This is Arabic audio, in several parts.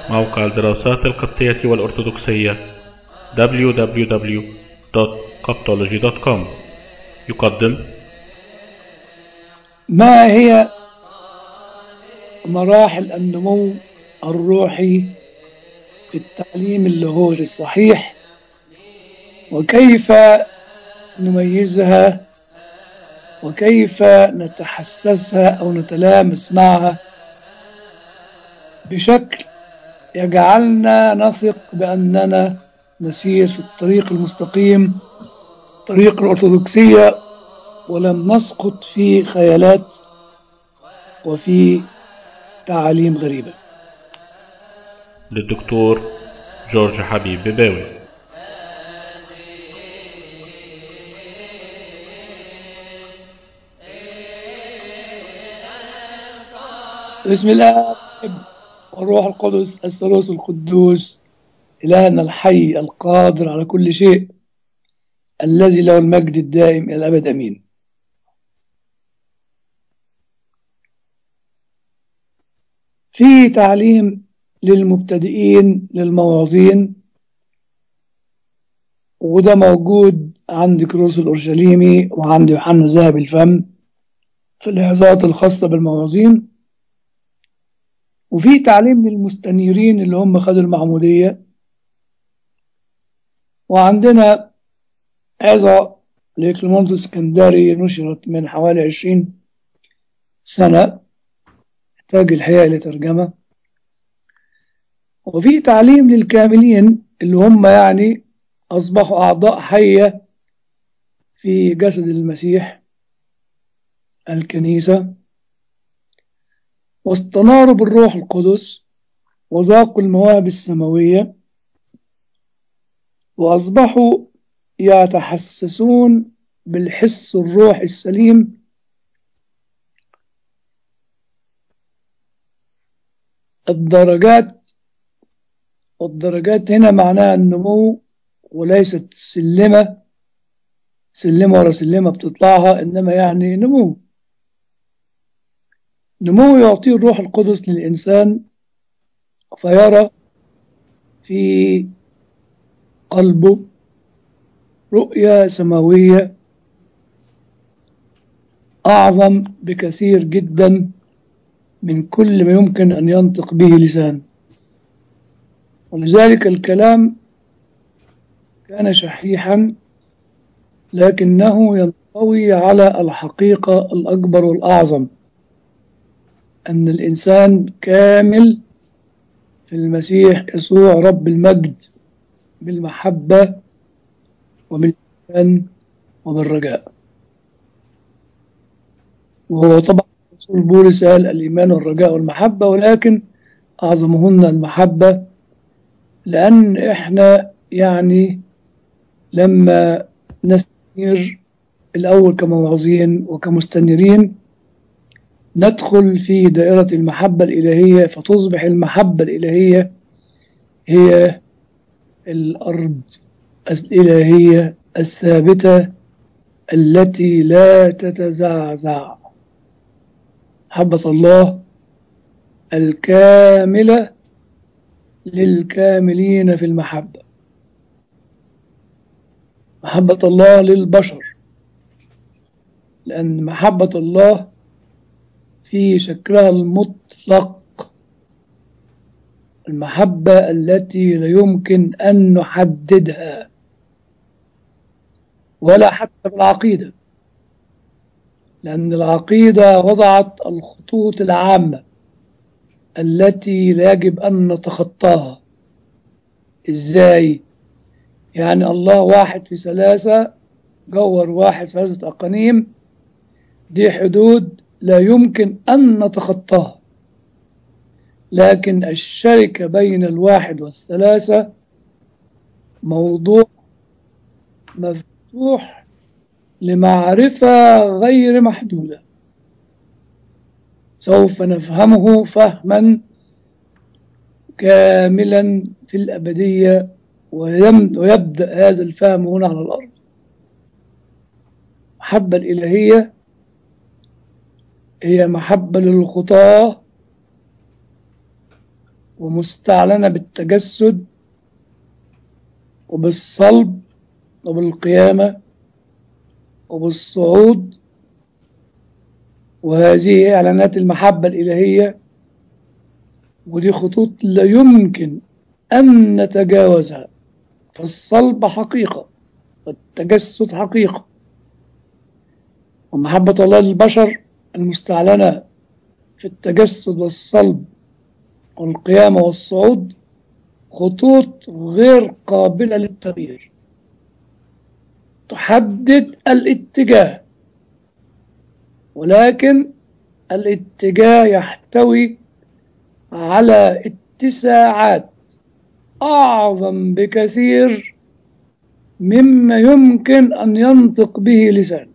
موقع الدراسات القبطية والأرثوذكسية www.coptology.com يقدم. ما هي مراحل النمو الروحي في التعليم اللاهوتي الصحيح، وكيف نميزها، وكيف نتحسسها أو نتلامس معها بشكل يجعلنا نثق بأننا نسير في الطريق المستقيم، طريق الأرثوذكسية، ولم نسقط في خيالات وفي تعاليم غريبة. للدكتور جورج حبيب بباوي. بسم الله والروح القدس الثالوث القدوس إلهنا الحي القادر على كل شيء، الذي له المجد الدائم إلى الأبد، أمين. في تعليم للمبتدئين للمواعظين، وده موجود عند كيروس الأورشليمي وعند يوحنا ذهب الفم في العظات الخاصة بالمواعظين، وفي تعليم للمستنيرين اللي هم خدوا المعمودية، وعندنا عظة لكليموندوس الاسكندري نشرت من حوالي 20 سنة، تحتاج الحقيقة لترجمة. وفي تعليم للكاملين اللي هم يعني أصبحوا أعضاء حية في جسد المسيح الكنيسة، واستناروا بالروح القدس وذاقوا المواهب السماوية، وأصبحوا يتحسسون بالحس الروح السليم الدرجات. والدرجات هنا معناها النمو، وليست سلمة ورا سلمة بتطلعها، إنما يعني نمو يعطيه الروح القدس للإنسان، فيرى في قلبه رؤية سماوية أعظم بكثير جدا من كل ما يمكن أن ينطق به لسان. ولذلك الكلام كان شحيحا، لكنه ينطوي على الحقيقة الأكبر والأعظم، أن الإنسان كامل في المسيح يسوع رب المجد، بالمحبة وبالإيمان وبالرجاء. وهو طبعا رسول بولس قال الإيمان والرجاء والمحبة، ولكن أعظمهن المحبة، لأن إحنا يعني لما نستنير الأول كموعظين وكمستنيرين ندخل في دائرة المحبة الإلهية، فتصبح المحبة الإلهية هي الأرض الإلهية الثابتة التي لا تتزعزع، محبة الله الكاملة للكاملين في المحبة، محبة الله للبشر، لأن محبة الله في شكلها المطلق، المحبة التي لا يمكن أن نحددها ولا حتى بالعقيدة، لأن العقيدة وضعت الخطوط العامة التي لا يجب أن نتخطاها. إزاي؟ يعني الله واحد في ثلاثة، جوهر واحد ثلاثة أقانيم، دي حدود لا يمكن أن نتخطاها، لكن الشركة بين الواحد والثلاثة موضوع مفتوح لمعرفة غير محدودة، سوف نفهمه فهما كاملا في الأبدية، ويبدأ هذا الفهم هنا على الأرض. المحبة الإلهية هي محبة للخطاة ومستعلنة بالتجسد وبالصلب وبالقيامة وبالصعود، وهذه إعلانات المحبة الإلهية، ودي خطوط لا يمكن أن نتجاوزها. فالصلب حقيقة والتجسد حقيقة، ومحبة الله للبشر المستعلنة في التجسد والصلب والقيامة والصعود خطوط غير قابلة للتغيير، تحدد الاتجاه، ولكن الاتجاه يحتوي على اتساعات أعظم بكثير مما يمكن أن ينطق به لسان.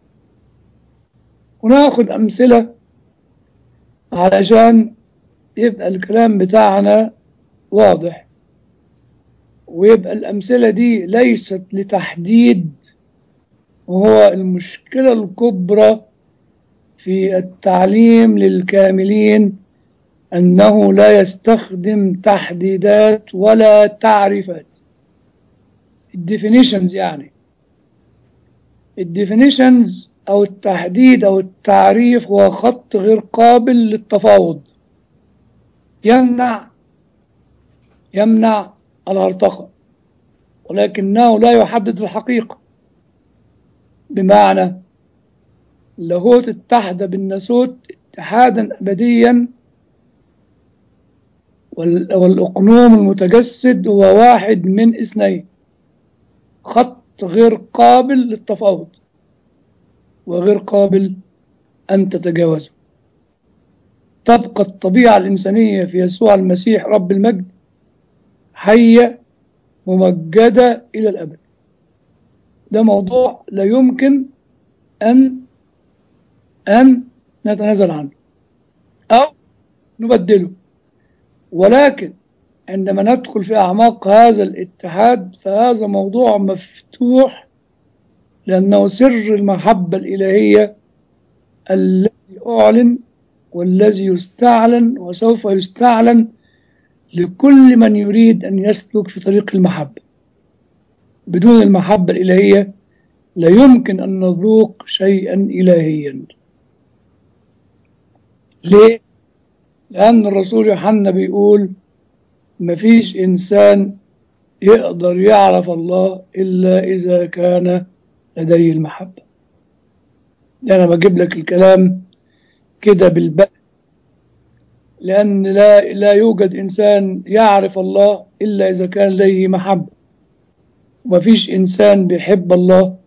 وناخد أمثلة علشان يبقى الكلام بتاعنا واضح، ويبقى الأمثلة دي ليست لتحديد، وهو المشكلة الكبرى في التعليم للكاملين أنه لا يستخدم تحديدات ولا تعريفات. الديفينيشنز، يعني الديفينيشنز أو التحديد أو التعريف هو خط غير قابل للتفاوض، يمنع الهرطقة، ولكنه لا يحدد الحقيقة. بمعنى اللاهوت اتحد بالناسوت اتحادا أبديا، والأقنوم المتجسد هو واحد من اثنين، خط غير قابل للتفاوض وغير قابل أن تتجاوزه. تبقى الطبيعة الإنسانية في يسوع المسيح رب المجد حية ممجدة إلى الأبد. ده موضوع لا يمكن أن نتنازل عنه أو نبدله، ولكن عندما ندخل في أعماق هذا الاتحاد فهذا موضوع مفتوح، لأنه سر المحبة الإلهية الذي أعلن والذي يستعلن وسوف يستعلن لكل من يريد أن يسلك في طريق المحبة. بدون المحبة الإلهية لا يمكن أن نذوق شيئا إلهيا. ليه؟ لأن الرسول يوحنا بيقول مفيش إنسان يقدر يعرف الله إلا إذا كان لديه المحبة. أنا بجيب لك الكلام كده بالبقى، لأن لا يوجد إنسان يعرف الله إلا إذا كان لديه محبة، ومفيش إنسان بيحب الله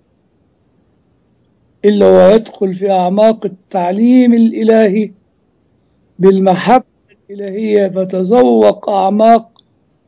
إلا هو يدخل في أعماق التعليم الإلهي بالمحبة الإلهية، فتذوق أعماق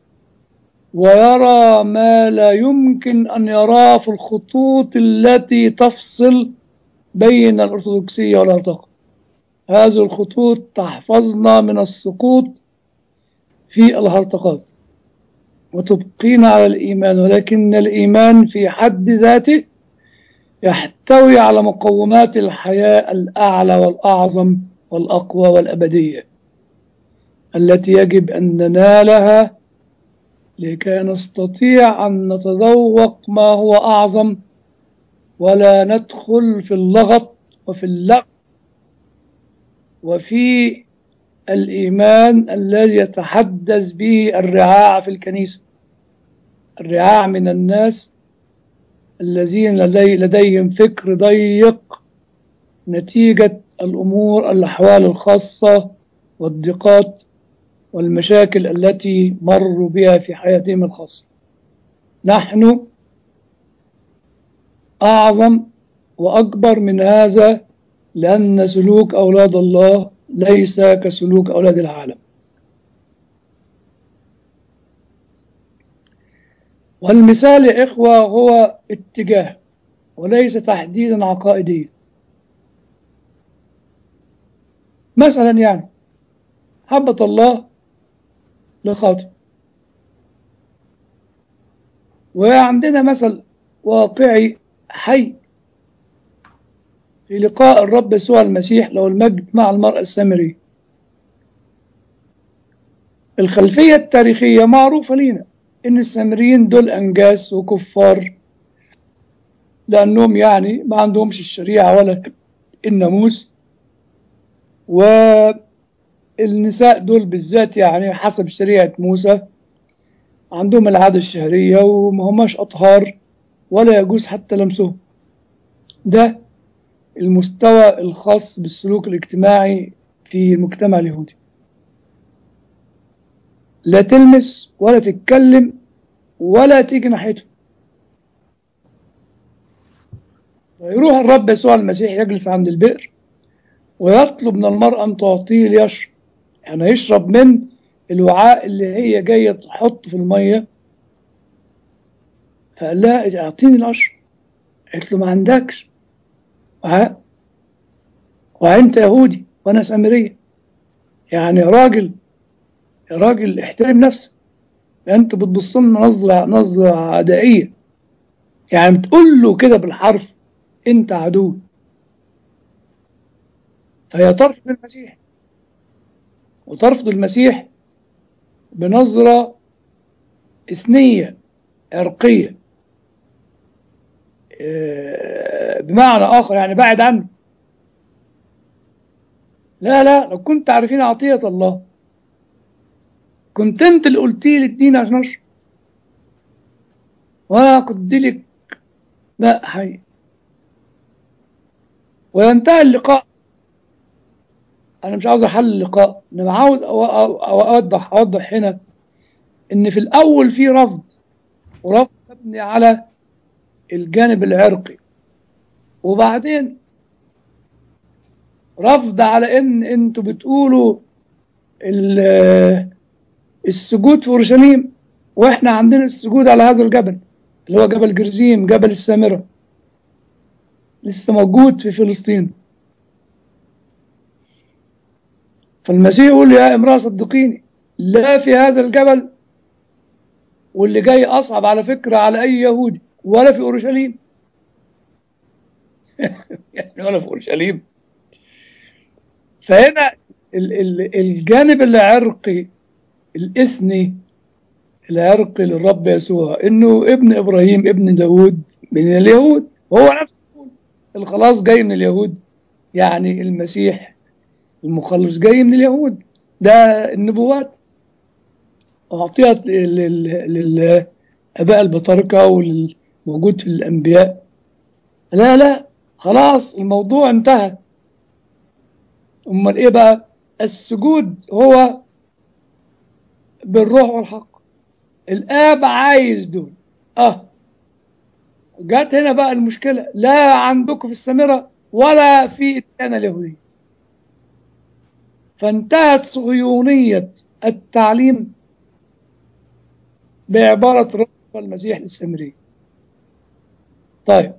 ويرى ما لا يمكن أن يراه في الخطوط التي تفصل بين الأرثوذكسية والهرطقة. هذه الخطوط تحفظنا من السقوط في الهرطقات وتبقينا على الإيمان، ولكن الإيمان في حد ذاته يحتوي على مقومات الحياة الأعلى والأعظم والأقوى والأبدية التي يجب أن ننالها لكي نستطيع أن نتذوق ما هو أعظم، ولا ندخل في اللغط وفي اللغط وفي الإيمان الذي يتحدث به الرعاع في الكنيسة. الرعاع من الناس الذين لديهم فكر ضيق نتيجة الأحوال الخاصة والضيقات والمشاكل التي مروا بها في حياتهم الخاصة. نحن أعظم وأكبر من هذا، لأن سلوك أولاد الله ليس كسلوك أولاد العالم. والمثال يا إخوة هو اتجاه وليس تحديدا عقائديا. مثلا يعني محبة الله لخاطئ، وعندنا مثل واقعي حي في لقاء الرب يسوع المسيح له المجد مع المرأة السامرية. الخلفية التاريخية معروفة لنا إن السامريين دول أنجاس وكفار، لأنهم يعني ما عندهمش الشريعة ولا الناموس، والنساء دول بالذات يعني حسب شريعة موسى عندهم العادة الشهرية وما هماش أطهار ولا يجوز حتى لمسهم. ده المستوى الخاص بالسلوك الاجتماعي في المجتمع اليهودي، لا تلمس ولا تتكلم ولا تيجي ناحيته. ويروح الرب يسوع المسيح يجلس عند البئر ويطلب من المرأة أن تعطيه ليشرب، يعني يشرب من الوعاء اللي هي جاية تحطه في المية. فقال لها اعطيني الأشرب. قالت له ما عندكش وعاء، وأنت يهودي وأنا سامرية، يعني يا راجل يا راجل احترم نفسك، أنت بتبص لنا نظرة عدائية، يعني بتقول له كده بالحرف أنت عدو. فهي ترفض المسيح، وترفض المسيح بنظرة إثنية عرقية، بمعنى آخر يعني بعد عنه. لا لا، لو كنت عارفين عطية الله كنت انت اللي قلتي لي اديني عشان اشرب، وانا كنت اديلك ماء حي. وينتهي اللقاء. انا مش عاوز احل اللقاء، انا عاوز اوضح هنا ان في الاول في رفض، ورفض مبني على الجانب العرقي، وبعدين رفض على ان انتوا بتقولوا السجود في اورشليم، واحنا عندنا السجود على هذا الجبل اللي هو جبل جرزيم، جبل السامرة لسه موجود في فلسطين. فالمسيح يقول يا امرأة صدقيني، لا في هذا الجبل، واللي جاي أصعب على فكرة على أي يهودي، ولا في أورشليم. يعني ولا في أورشليم. فهنا الجانب العرقي الإثني العرقي للرب يسوع إنه ابن إبراهيم ابن داود من اليهود، وهو نفسه الخلاص جاي من اليهود، يعني المسيح المخلص جاي من اليهود. ده النبوات أعطيت للآباء البطاركة والموجود في الأنبياء. لا لا، خلاص الموضوع انتهى. امال ايه بقى؟ السجود هو بالروح والحق. الاب عايز دول. جت هنا بقى المشكله، لا عندكم في السامره ولا في الديانه اليهوديه. فانتهت صهيونيه التعليم بعباره رب المسيح للسامريه. طيب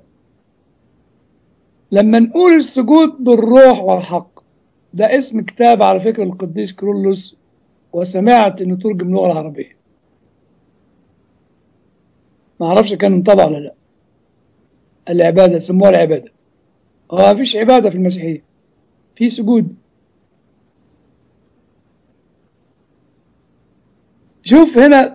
لما نقول السجود بالروح والحق، ده اسم كتاب على فكره القديس كيرلس، وسمعت انه ترجم اللغه العربيه. ما اعرفش كان انطبع ولا لا. العباده سموها العباده. ما فيش عباده في المسيحيه، في سجود. شوف هنا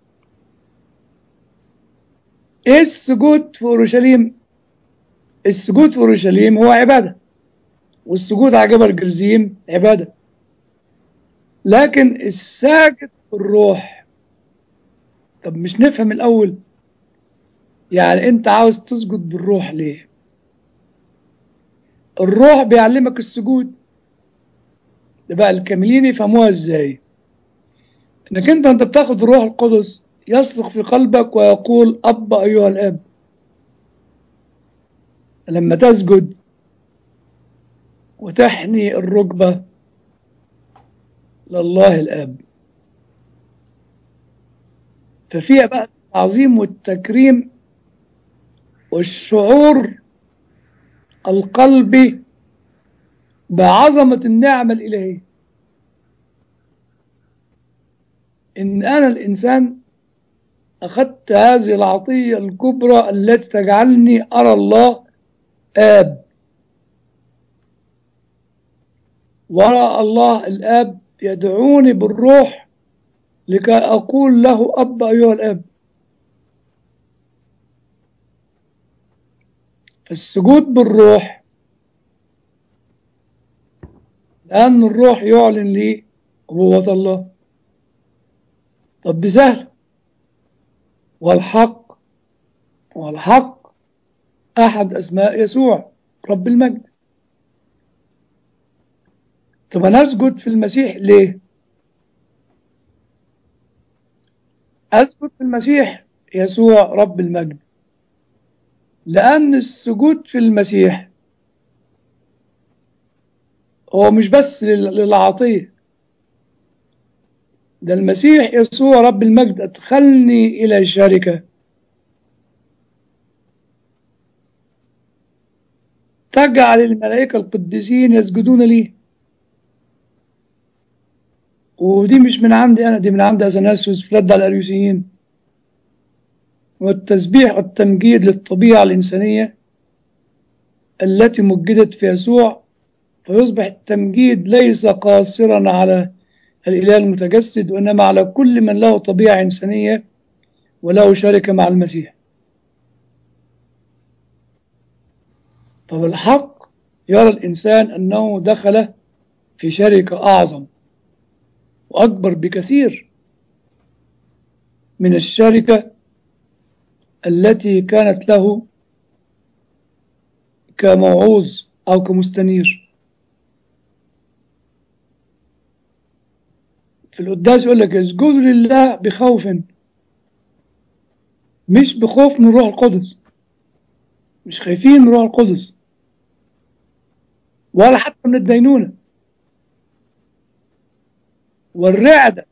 ايه السجود في اورشليم. السجود في اورشليم هو عباده، والسجود على جبل جرزيم عباده. لكن الساجد في الروح، طب مش نفهم الاول، يعني انت عاوز تسجد بالروح ليه؟ الروح بيعلمك السجود. ده بقى الكاملين يفهموها ازاي؟ انك انت بتاخد الروح القدس يصرخ في قلبك ويقول اب ايها الاب. لما تسجد وتحني الركبه لله الاب، ففيها بقى التعظيم والتكريم والشعور القلبي بعظمة النعمة الإلهية. إن أنا الإنسان أخذت هذه العطية الكبرى التي تجعلني أرى الله آب، وأرى الله الآب يدعوني بالروح لكي أقول له أب أيها الأب. فالسجود بالروح، لأن الروح يعلن لي أبوة الله. طب دي سهل. والحق أحد أسماء يسوع رب المجد. طب أنا أسجد في المسيح ليه؟ أسجد في المسيح يسوع رب المجد لأن السجود في المسيح هو مش بس للعطية، ده المسيح يسوع رب المجد أدخلني إلى الشركة تجعل الملائكة القديسين يسجدون لي. ودي مش من عندي أنا، دي من عند أثناسيوس في رد على الأريوسيين. والتسبيح والتمجيد للطبيعة الإنسانية التي مجدت في يسوع، فيصبح التمجيد ليس قاصرا على الإله المتجسد، وإنما على كل من له طبيعة إنسانية وله شركة مع المسيح. فبالحق يرى الإنسان أنه دخل في شركة أعظم وأكبر بكثير من الشركة التي كانت له كموعوظ أو كمستنير. في القداس يقول لك اسجدوا لله بخوف، مش بخوف من روح القدس، مش خايفين من روح القدس ولا حتى من الدينونة والرعدة،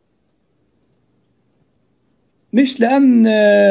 مش لأن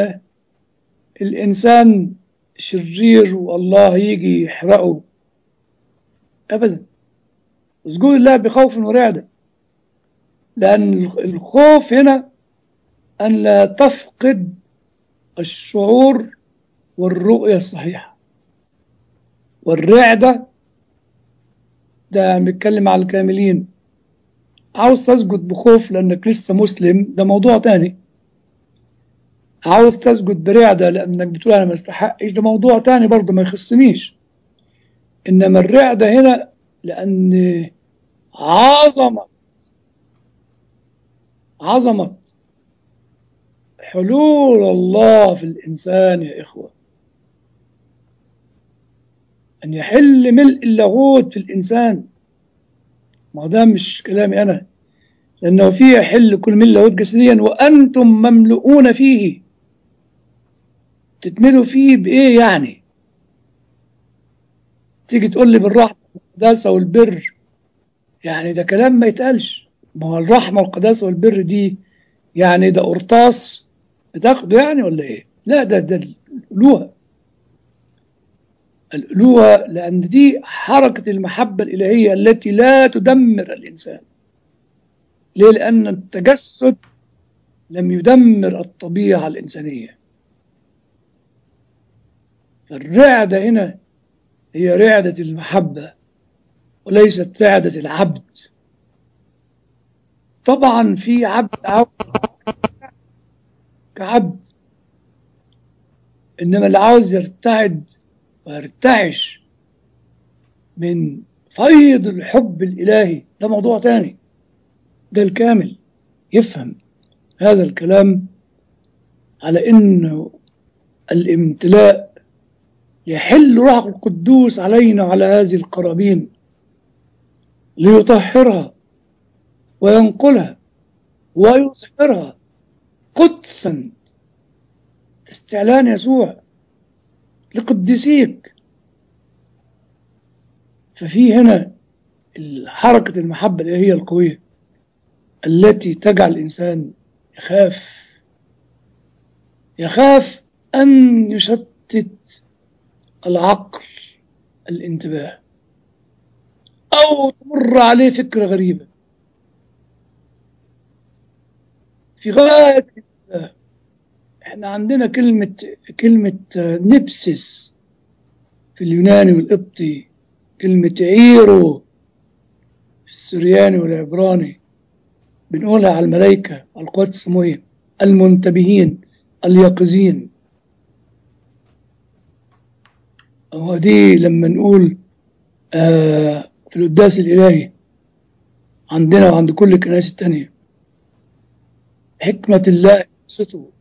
الإنسان شرير والله يجي يحرقه أبدا. اسجدوا لله بخوف ورعدة، لأن الخوف هنا أن لا تفقد الشعور والرؤية الصحيحة، والرعدة ده بيتكلم على الكاملين. عاوز تسجد بخوف لأنك لسه مسلم ده موضوع تاني، عاوز تسجد برعدة لأنك بتقول أنا ما استحقش ده موضوع تاني برضه ما يخصنيش. إنما الرعدة هنا لأن عظمة حلول الله في الإنسان يا إخوة، أن يحل ملء اللاهوت في الإنسان. ما ده مش كلامي أنا، لأنه فيه يحل كل ملء اللاهوت جسديا وأنتم مملؤون فيه. تتملوا فيه بإيه يعني؟ تيجي تقول لي بالرحمة والقداسة والبر، يعني ده كلام ما يتقالش. ما هو الرحمة والقداسة والبر دي يعني ده قرطاس بتاخده يعني ولا إيه؟ لا، ده الألوهة، لأن دي حركة المحبة الإلهية التي لا تدمر الإنسان. ليه؟ لأن التجسد لم يدمر الطبيعة الإنسانية. الرعدة هنا هي رعدة المحبة وليست رعدة العبد. طبعا في عبد عاوز كعبد، إنما اللي عاوز يرتعد ويرتعش من فيض الحب الإلهي ده موضوع تاني. ده الكامل يفهم هذا الكلام على إنه الامتلاء يحل روح القدوس علينا وعلى هذه القرابين ليطهرها وينقلها ويظهرها قدسا استعلان يسوع لقدسيك. ففي هنا حركة المحبة الإلهية القوية التي تجعل الإنسان يخاف أن يشتت العقل الانتباه أو تمر عليه فكرة غريبة في غاية الانتباه. احنا عندنا كلمة نبسس في اليوناني والقبطي، كلمة عيرو في السرياني والعبراني، بنقولها على الملائكة، على القوات السماوية، المنتبهين اليقظين. هو دي لما نقول في القداس الإلهي عندنا وعند كل الكنائس التانية، حكمة الله قصته،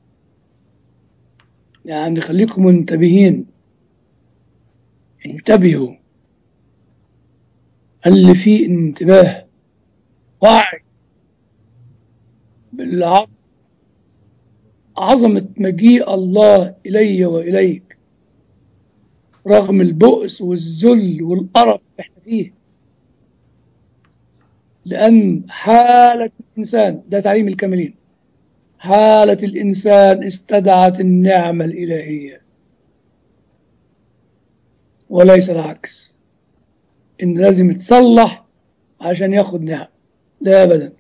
يعني خليكم منتبهين، انتبهوا. اللي فيه انتباه، وعي بالعظمة، عظمة مجيء الله إلي وإليك رغم البؤس والذل والقرف اللي احنا فيه. لأن حالة الإنسان، ده تعليم الكاملين، حالة الإنسان استدعت النعمة الإلهية وليس العكس، إن لازم يتصلح عشان ياخد نعمة. لا أبدا،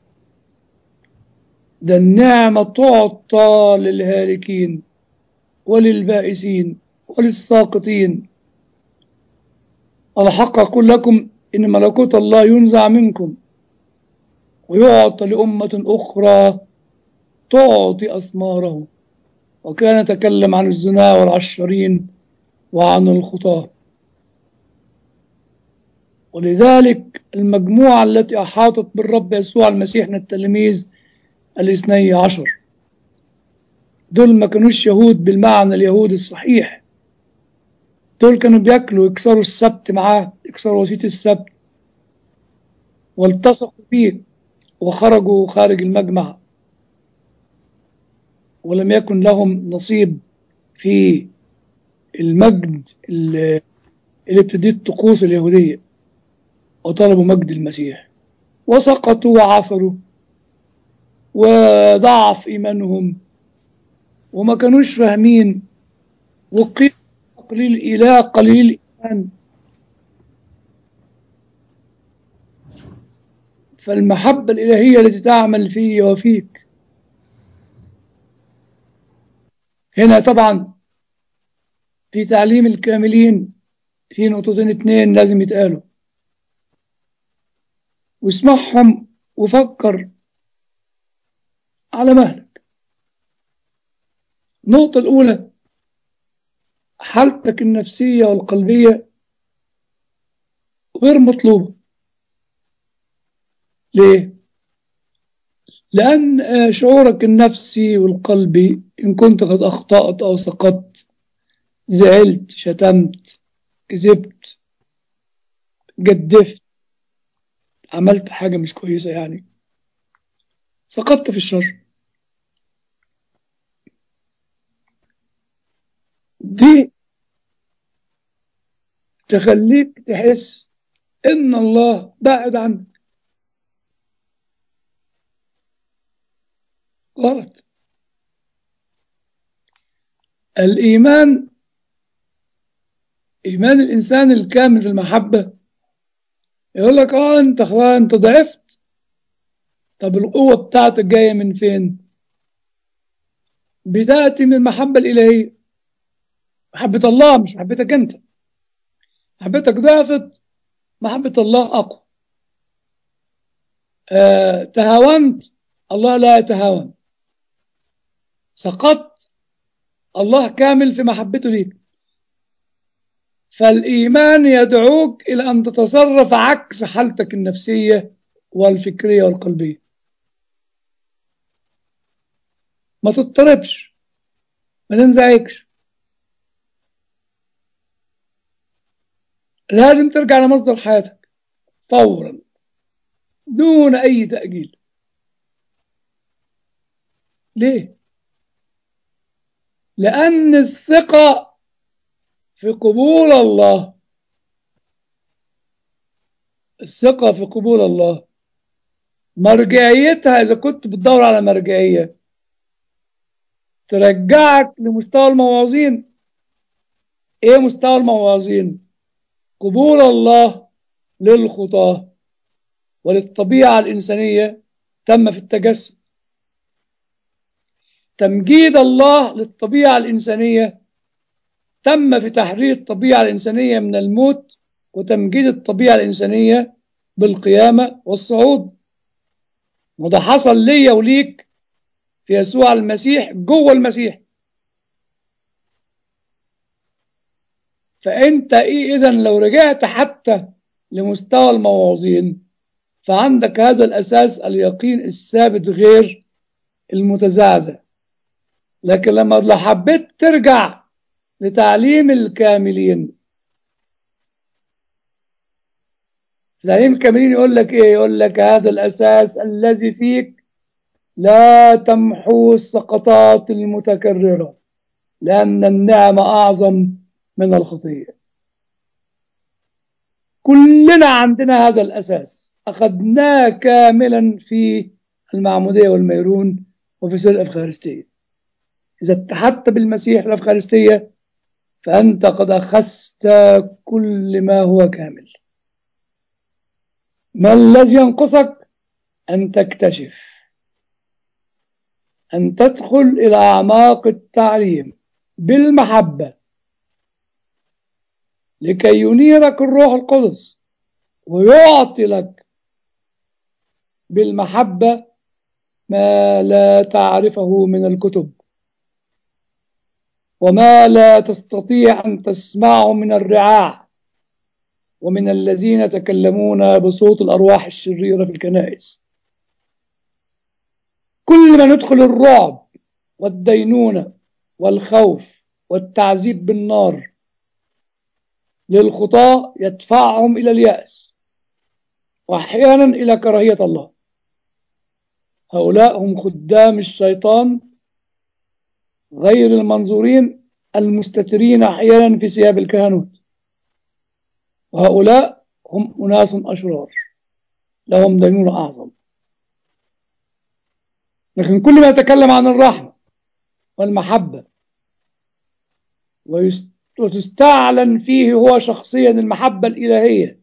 ده النعمة تعطى للهالكين وللبائسين وللساقطين. الحق أقول لكم إن ملكوت الله ينزع منكم ويعطى لأمة أخرى تعطي أثماره. وكان يتكلم عن الزنا والعشرين وعن الخطاة. ولذلك المجموعة التي أحاطت بالرب يسوع المسيح من التلاميذ الاثني عشر، دول ما كانوش يهود بالمعنى اليهود الصحيح، دول كانوا بياكلوا يكسروا السبت معاه، يكسروا وسيط السبت، والتصقوا فيه وخرجوا خارج المجمع، ولم يكن لهم نصيب في المجد اللي ابتدت الطقوس اليهودية، وطلبوا مجد المسيح وسقطوا وعثروا وضعف إيمانهم وما كانوش فاهمين، وقيل قليل الإله قليل الإيمان. فالمحبة الإلهية التي تعمل في وفيك هنا طبعا في تعليم الكاملين في نقطتين اتنين لازم يتقالوا، واسمعهم وفكر على مهلك. النقطة الأولى، حالتك النفسية والقلبية غير مطلوبة. ليه؟ لأن شعورك النفسي والقلبي إن كنت قد أخطأت أو سقطت، زعلت، شتمت، كذبت، جدفت، عملت حاجة مش كويسة، يعني سقطت في الشر، دي تخليك تحس إن الله بعد عنك. غلط. الإيمان، إيمان الإنسان الكامل في المحبة، يقول لك أنت خلاص أنت ضعفت. طب القوة بتاعتك جاية من فين؟ بتأتي من المحبة الإلهية، محبة الله، مش محبتك أنت. محبتك ضعفت، محبة الله أقوى. تهاونت، الله لا يتهاون. سقطت، الله كامل في محبته ليك. فالإيمان يدعوك إلى أن تتصرف عكس حالتك النفسية والفكرية والقلبية. ما تضطربش، ما تنزعجش، لازم ترجع لمصدر حياتك فورا دون أي تأجيل. ليه؟ لأن الثقة في قبول الله، الثقة في قبول الله مرجعيتها، إذا كنت بتدور على مرجعية ترجعك لمستوى الموازين. إيه مستوى الموازين؟ قبول الله للخطاة وللطبيعة الإنسانية تم في التجسد. تمجيد الله للطبيعة الإنسانية تم في تحرير الطبيعة الإنسانية من الموت، وتمجيد الطبيعة الإنسانية بالقيامة والصعود. وده حصل ليا وليك في يسوع المسيح جوه المسيح. فأنت إيه إذن لو رجعت حتى لمستوى المواعظين فعندك هذا الأساس، اليقين الثابت غير المتزعزع. لكن لو حبيت ترجع لتعليم الكاملين، تعليم الكاملين يقول لك إيه؟ يقول لك هذا الأساس الذي فيك لا تمحو السقطات المتكررة، لأن النعمة أعظم من الخطية. كلنا عندنا هذا الأساس، أخذناه كاملا في المعمودية والميرون وفي سر الأفخارستية. إذا اتحدت بالمسيح في الأفخارستية فأنت قد أخذت كل ما هو كامل. ما الذي ينقصك؟ أن تكتشف، أن تدخل إلى أعماق التعليم بالمحبة، لكي ينيرك الروح القدس ويعطي لك بالمحبة ما لا تعرفه من الكتب، وما لا تستطيع أن تسمعه من الرعاع ومن الذين يتكلمون بصوت الأرواح الشريرة في الكنائس. كل ما ندخل الرعب والدينونة والخوف والتعذيب بالنار للخطاة يدفعهم إلى اليأس وأحيانا إلى كراهية الله. هؤلاء هم خدام الشيطان غير المنظورين المستترين أحيانا في ثياب الكهنوت، وهؤلاء هم أناس أشرار لهم دينونة أعظم. لكن كل ما يتكلم عن الرحمة والمحبة وتستعلن فيه هو شخصيا المحبة الإلهية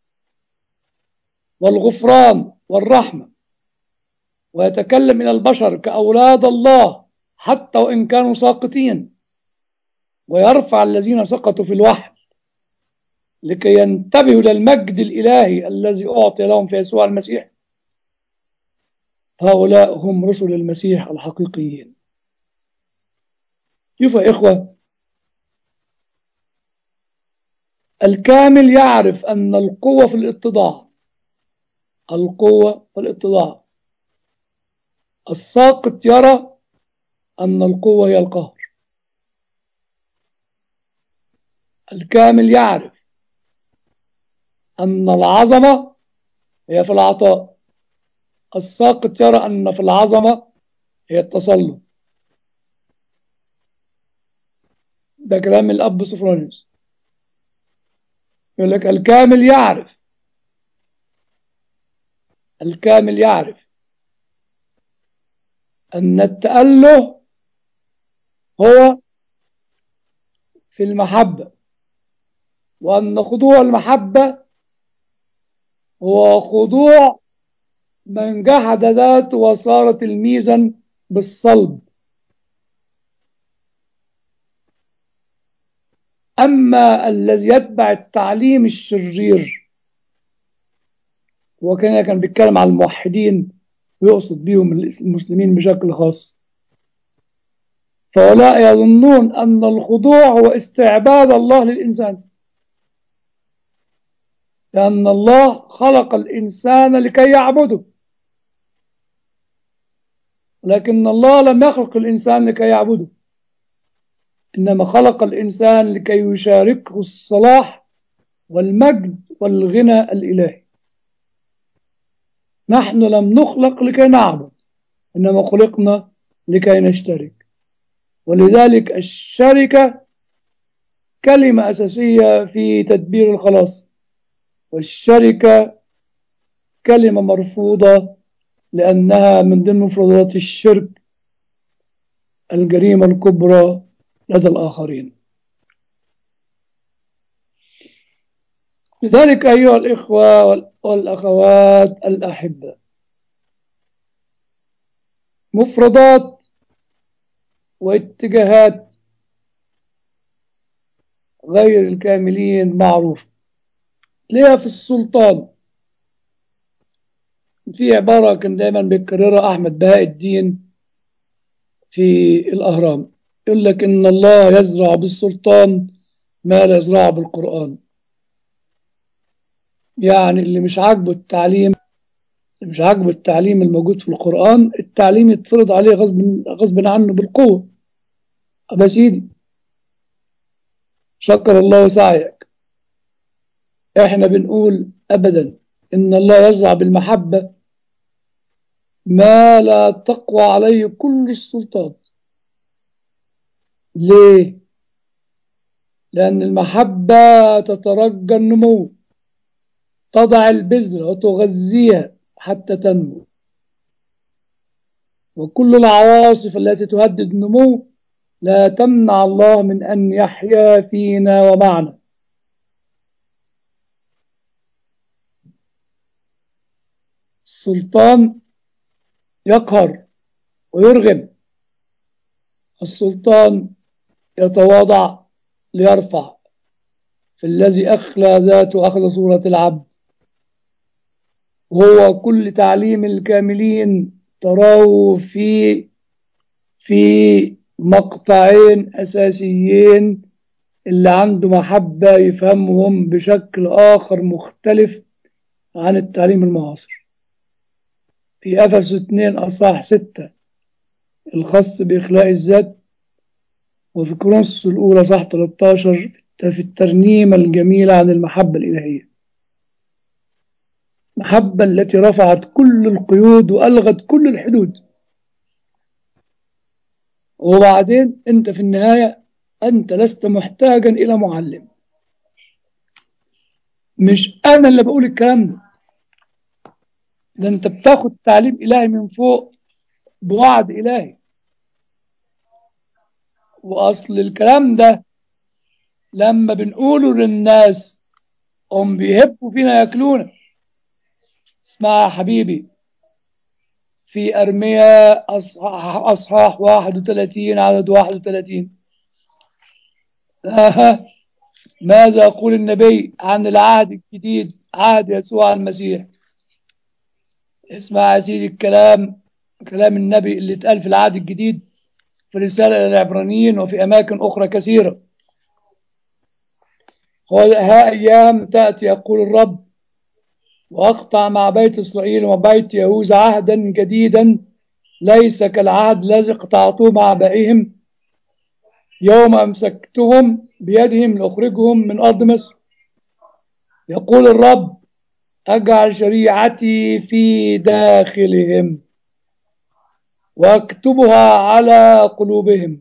والغفران والرحمة، ويتكلم إلى البشر كأولاد الله حتى وإن كانوا ساقطين، ويرفع الذين سقطوا في الوحل لكي ينتبهوا للمجد الإلهي الذي أعطي لهم في يسوع المسيح. هؤلاء هم رسل المسيح الحقيقيين. شوفوا يا إخوة، الكامل يعرف أن القوة في الاتضاع، القوة في الاتضاع. الساقط يرى أن القوة هي القهر. الكامل يعرف أن العظمة هي في العطاء. الساقط يرى أن في العظمة هي التسلط. ده كلام الأب سوفرونيوس. يقول لك الكامل يعرف، الكامل يعرف أن التأله هو في المحبة، وأن خضوع المحبة هو خضوع من جحد ذاته وصار تلميذا بالصلب. أما الذي يتبع التعليم الشرير، وكان بيتكلم على الموحدين ويقصد بهم المسلمين بشكل خاص، فهؤلاء يظنون أن الخضوع هو استعباد الله للإنسان، لأن الله خلق الإنسان لكي يعبده، لكن الله لم يخلق الإنسان لكي يعبده، إنما خلق الإنسان لكي يشاركه الصلاح والمجد والغنى الإلهي. نحن لم نخلق لكي نعبد، إنما خلقنا لكي نشترك. ولذلك الشركة كلمة أساسية في تدبير الخلاص، والشركة كلمة مرفوضة لأنها من ضمن مفردات الشرك الجريمة الكبرى لدى الآخرين. لذلك أيها الإخوة والأخوات الأحبة، مفردات واتجاهات غير الكاملين معروفة. ليها في السلطان في عبارة كان دايما بيكررها أحمد بهاء الدين في الأهرام، يقول لك إن الله يزرع بالسلطان ما لا يزرع بالقرآن. يعني اللي مش عاجبه التعليم، مش عاجبه التعليم الموجود في القرآن، التعليم يتفرض عليه غصب عنه بالقوة. أبا سيدي شكر الله سعيك، احنا بنقول أبدا إن الله يزرع بالمحبة ما لا تقوى عليه كل السلطات. ليه؟ لأن المحبة تترجى النمو، تضع البذرة وتغذيها حتى تنمو، وكل العواصف التي تهدد النمو لا تمنع الله من أن يحيا فينا ومعنا. السلطان يقهر ويرغم، السلطان يتواضع ليرفع، في الذي أخلى ذاته أخذ صورة العبد. وهو كل تعليم الكاملين تراه في مقطعين أساسيين، اللي عنده محبة يفهمهم بشكل آخر مختلف عن التعليم المعاصر. في أفسس 2 أصحاح 6 الخاص بإخلاء الذات، وفي كورنثوس الأولى صح 13 في الترنيمة الجميلة عن المحبة الإلهية، المحبة التي رفعت كل القيود وألغت كل الحدود. وبعدين أنت في النهاية أنت لست محتاجا إلى معلم. مش أنا اللي بقول الكلام ده أنت بتاخد تعليم إلهي من فوق بوعد إلهي. وأصل الكلام ده لما بنقوله للناس هم بيهبوا فينا ياكلونا. اسمع يا حبيبي، في أرميا أصحاح 31 عدد 31 ماذا يقول النبي عن العهد الجديد، عهد يسوع المسيح؟ اسمع يا سيدي الكلام، كلام النبي اللي اتقال في العهد الجديد في رسالة إلى العبرانيين وفي أماكن أخرى كثيرة. ها أيام تأتي يقول الرب، وأقطع مع بيت إسرائيل وبيت يهوذا عهدا جديدا ليس كالعهد الذي قطعته مع آبائهم يوم أمسكتهم بيدهم لأخرجهم من أرض مصر. يقول الرب، أجعل شريعتي في داخلهم واكتبها على قلوبهم،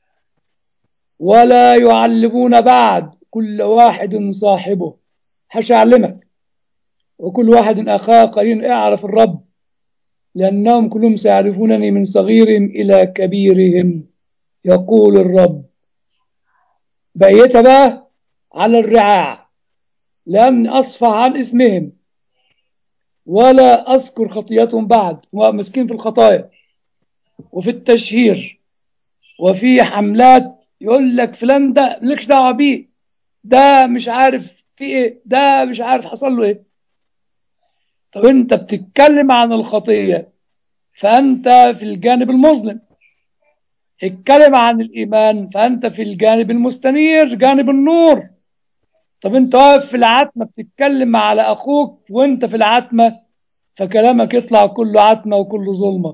ولا يعلمون بعد كل واحد صاحبه. هشعلمك وكل واحد أخاه قرين اعرف الرب، لأنهم كلهم سيعرفونني من صغيرهم إلى كبيرهم، يقول الرب. بقيت بقى على الرعاع، لأن أصفح عن اسمهم ولا أذكر خطيئتهم بعد. ومسكين في الخطايا وفي التشهير وفي حملات يقول لك فلان ده مالكش دعوة بيه، ده مش عارف في ايه، ده مش عارف حصل له ايه. طب انت بتتكلم عن الخطية فأنت في الجانب المظلم، اتكلم عن الإيمان فأنت في الجانب المستنير، جانب النور. طب انت واقف في العتمة بتتكلم على أخوك وانت في العتمة، فكلامك يطلع كله عتمة وكله ظلمة.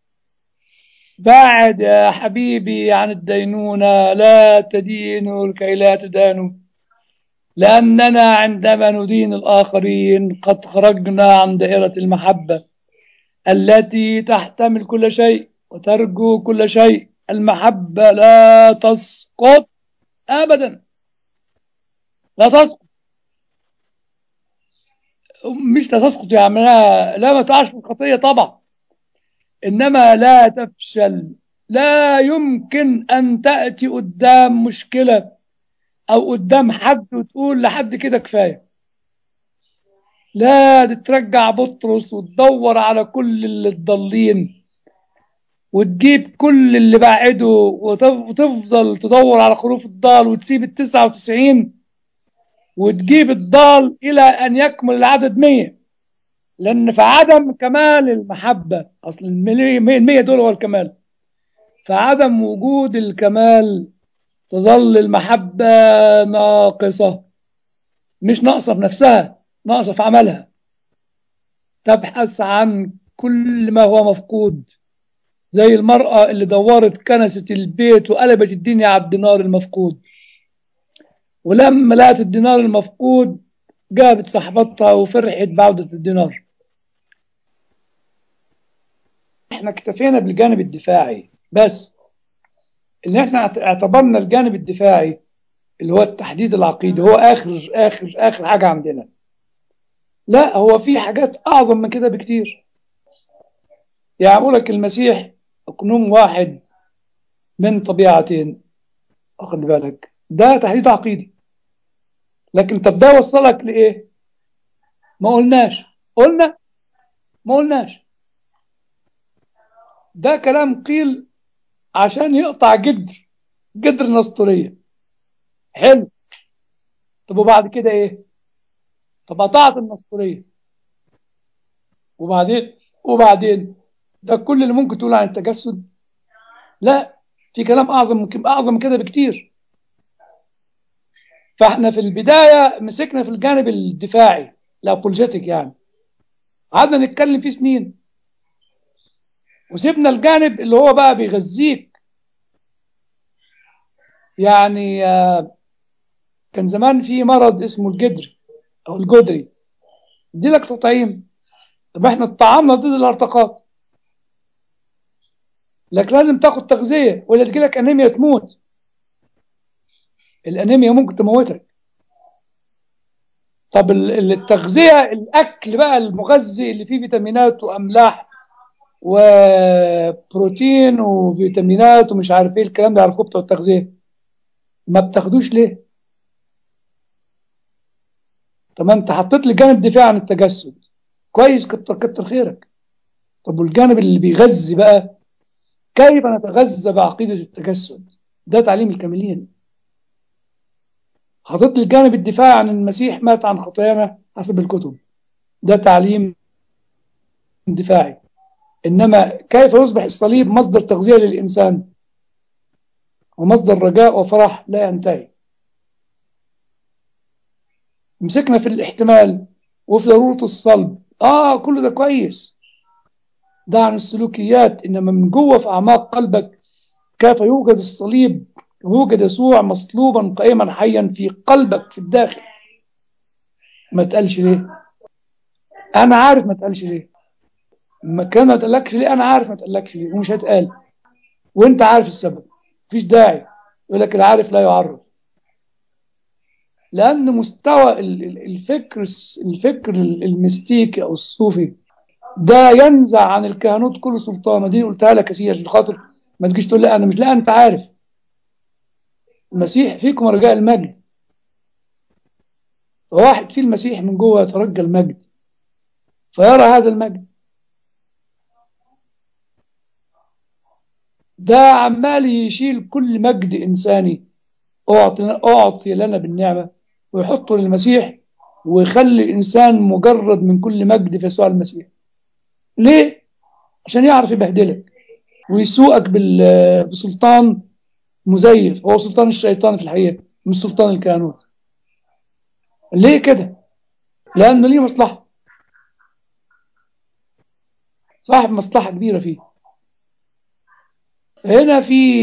بعد يا حبيبي عن الدينونة، لا تدينوا لكي لا تدانوا، لأننا عندما ندين الآخرين قد خرجنا عن دائرة المحبة التي تحتمل كل شيء وترجو كل شيء. المحبة لا تسقط أبدا، لا تسقط. مش لا تسقط يعني لا ما تقعش في الخطية طبعا، إنما لا تفشل. لا يمكن أن تأتي قدام مشكلة أو قدام حد وتقول لحد كده كفاية. لا ترجع بطرس وتدور على كل اللي الضالين وتجيب كل اللي بعده وتفضل تدور على خروف الضال وتسيب 99 وتجيب الضال إلى أن يكمل العدد 100. لأن في عدم كمال المحبة، أصل المية دول هو الكمال، فعدم وجود الكمال تظل المحبة ناقصة، مش ناقصة في نفسها، ناقصة في عملها، تبحث عن كل ما هو مفقود، زي المرأة اللي دورت كنست البيت وقلبت الدنيا على الدينار المفقود، ولما لقت الدينار المفقود جابت صاحبتها وفرحت بعودة الدينار. احنا اكتفينا بالجانب الدفاعي بس، اللي احنا اعتبرنا الجانب الدفاعي اللي هو التحديد العقيدي هو اخر حاجة عندنا. لا، هو في حاجات اعظم من كده بكتير. يعني اقول لك المسيح اقنوم واحد من طبيعتين، واخد بالك، ده تحديد عقيدي. لكن طب ده وصلك لايه؟ ما قلناش. قلنا؟ ما قلناش. ده كلام قيل عشان يقطع جدر النسطورية. حلو. طب وبعد كده ايه؟ طب قطعت النسطورية، وبعدين ده كل اللي ممكن تقول عن التجسد؟ لا، في كلام اعظم، ممكن اعظم من كده بكتير. فاحنا في البداية مسكنا في الجانب الدفاعي الابولجيتيك، يعني قعدنا نتكلم فيه سنين، وسيبنا الجانب اللي هو بقى بيغذيك. يعني كان زمان في مرض اسمه الجدري او الجدري، دي لك تطعيم. طب احنا اتطعمنا ضد الارتقاط، لكن لازم تاخد تغذية ولا تجيلك انيميا تموت. الانيميا ممكن تموتك. طب التغذية، الاكل بقى المغذي اللي فيه فيتامينات واملاح وبروتين وفيتامينات ومش عارف ايه الكلام ده، عارفوه بتوع التغذية، ما بتاخدوش ليه؟ طب ما انت حطيت لي جانب دفاع عن التجسد، كويس، كتر كتر خيرك. طب والجانب اللي بيغذي بقى، كيف نتغذى بعقيدة التجسد؟ ده تعليم الكاملين. حطيت لي الجانب الدفاع عن المسيح مات عن خطايانا حسب الكتب، ده تعليم دفاعي. إنما كيف يصبح الصليب مصدر تغذية للإنسان ومصدر رجاء وفرح لا ينتهي. مسكنا في الاحتمال وفي ضرورة الصلب، كل ده كويس، ده عن السلوكيات. إنما من جوه في أعماق قلبك كيف يوجد الصليب، يوجد يسوع مصلوبا قائما حيا في قلبك في الداخل. ما تقالش ليه؟ أنا عارف ما تقالش ليه. ما كان ما تقالكش ليه، أنا عارف ما تقالكش ليه، ومش هتقال، وأنت عارف السبب. مفيش داعي يقول لك العارف لا يعرف، لأن مستوى الفكر المستيكي أو الصوفي ده ينزع عن الكهنوت كل سلطان. دي قلتها لك يا سيدي عشان خاطر ما تجيش تقول لا أنا مش، لا أنت عارف المسيح فيكم رجاء المجد. واحد في المسيح من جوه يترجى المجد فيرى هذا المجد، ده عمال يشيل كل مجد إنساني أعطي لنا بالنعمة ويحطه للمسيح، ويخلي الإنسان مجرد من كل مجد في يسوع المسيح. ليه؟ عشان يعرف يبهدلك ويسوقك بسلطان مزيف، هو سلطان الشيطان في الحقيقة، مش سلطان الكهنوت. ليه كده؟ لأنه ليه مصلحة، صاحب مصلحة كبيرة فيه. هنا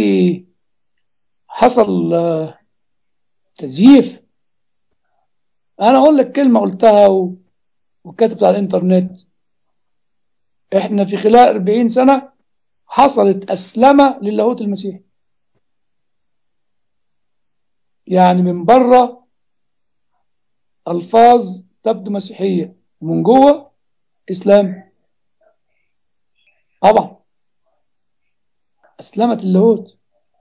حصل تزييف. أنا أقول لك كلمة قلتها وكتبت على الإنترنت. إحنا في خلال 40 سنة حصلت أسلمة للاهوت المسيح، يعني من بره ألفاظ تبدو مسيحية ومن جوه إسلام. طبعا أسلمت اللاهوت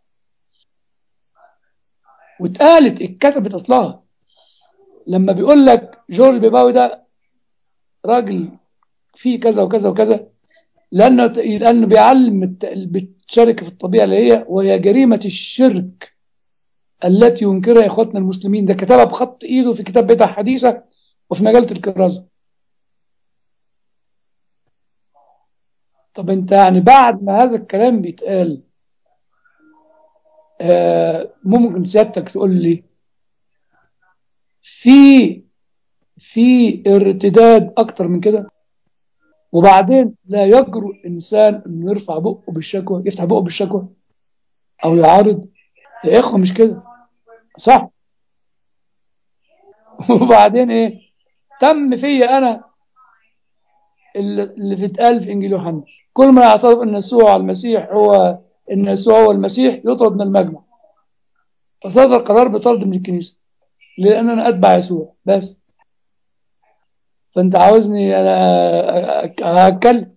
اتكتبت أصلها. لما بيقول لك جورج بيباوي ده راجل فيه كذا وكذا وكذا، لأنه بيعلم بالشركة في الطبيعة اللي وهي جريمة الشرك التي ينكرها إخوتنا المسلمين. ده كتبها بخط إيده في كتاب بدع حديثة وفي مجلة الكرازة. طب انت يعني بعد ما هذا الكلام بيتقال ممكن سيادتك تقول لي في في ارتداد اكتر من كده؟ وبعدين لا يجرؤ انسان انه يرفع بقه بالشكوى، يفتح بقه بالشكوى او يعارض؟ يا اخوه مش كده، صح؟ وبعدين ايه تم فيا انا اللي اتقال في انجيل يوحنا؟ كل من يعترف ان يسوع المسيح هو ان يسوع هو المسيح يطرد من المجمع. فصدر قرار بطرد من الكنيسه لان انا اتبع يسوع بس. فانت عاوزني انا اتكلم؟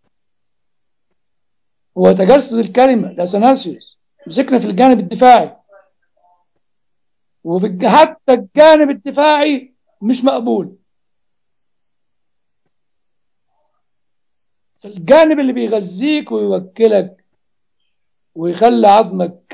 هو تجسد الكلمه لاثناسيوس مسكنا في الجانب الدفاعي، حتى الجانب الدفاعي مش مقبول. فالجانب اللي بيغذيك ويوكلك ويخلي عظمك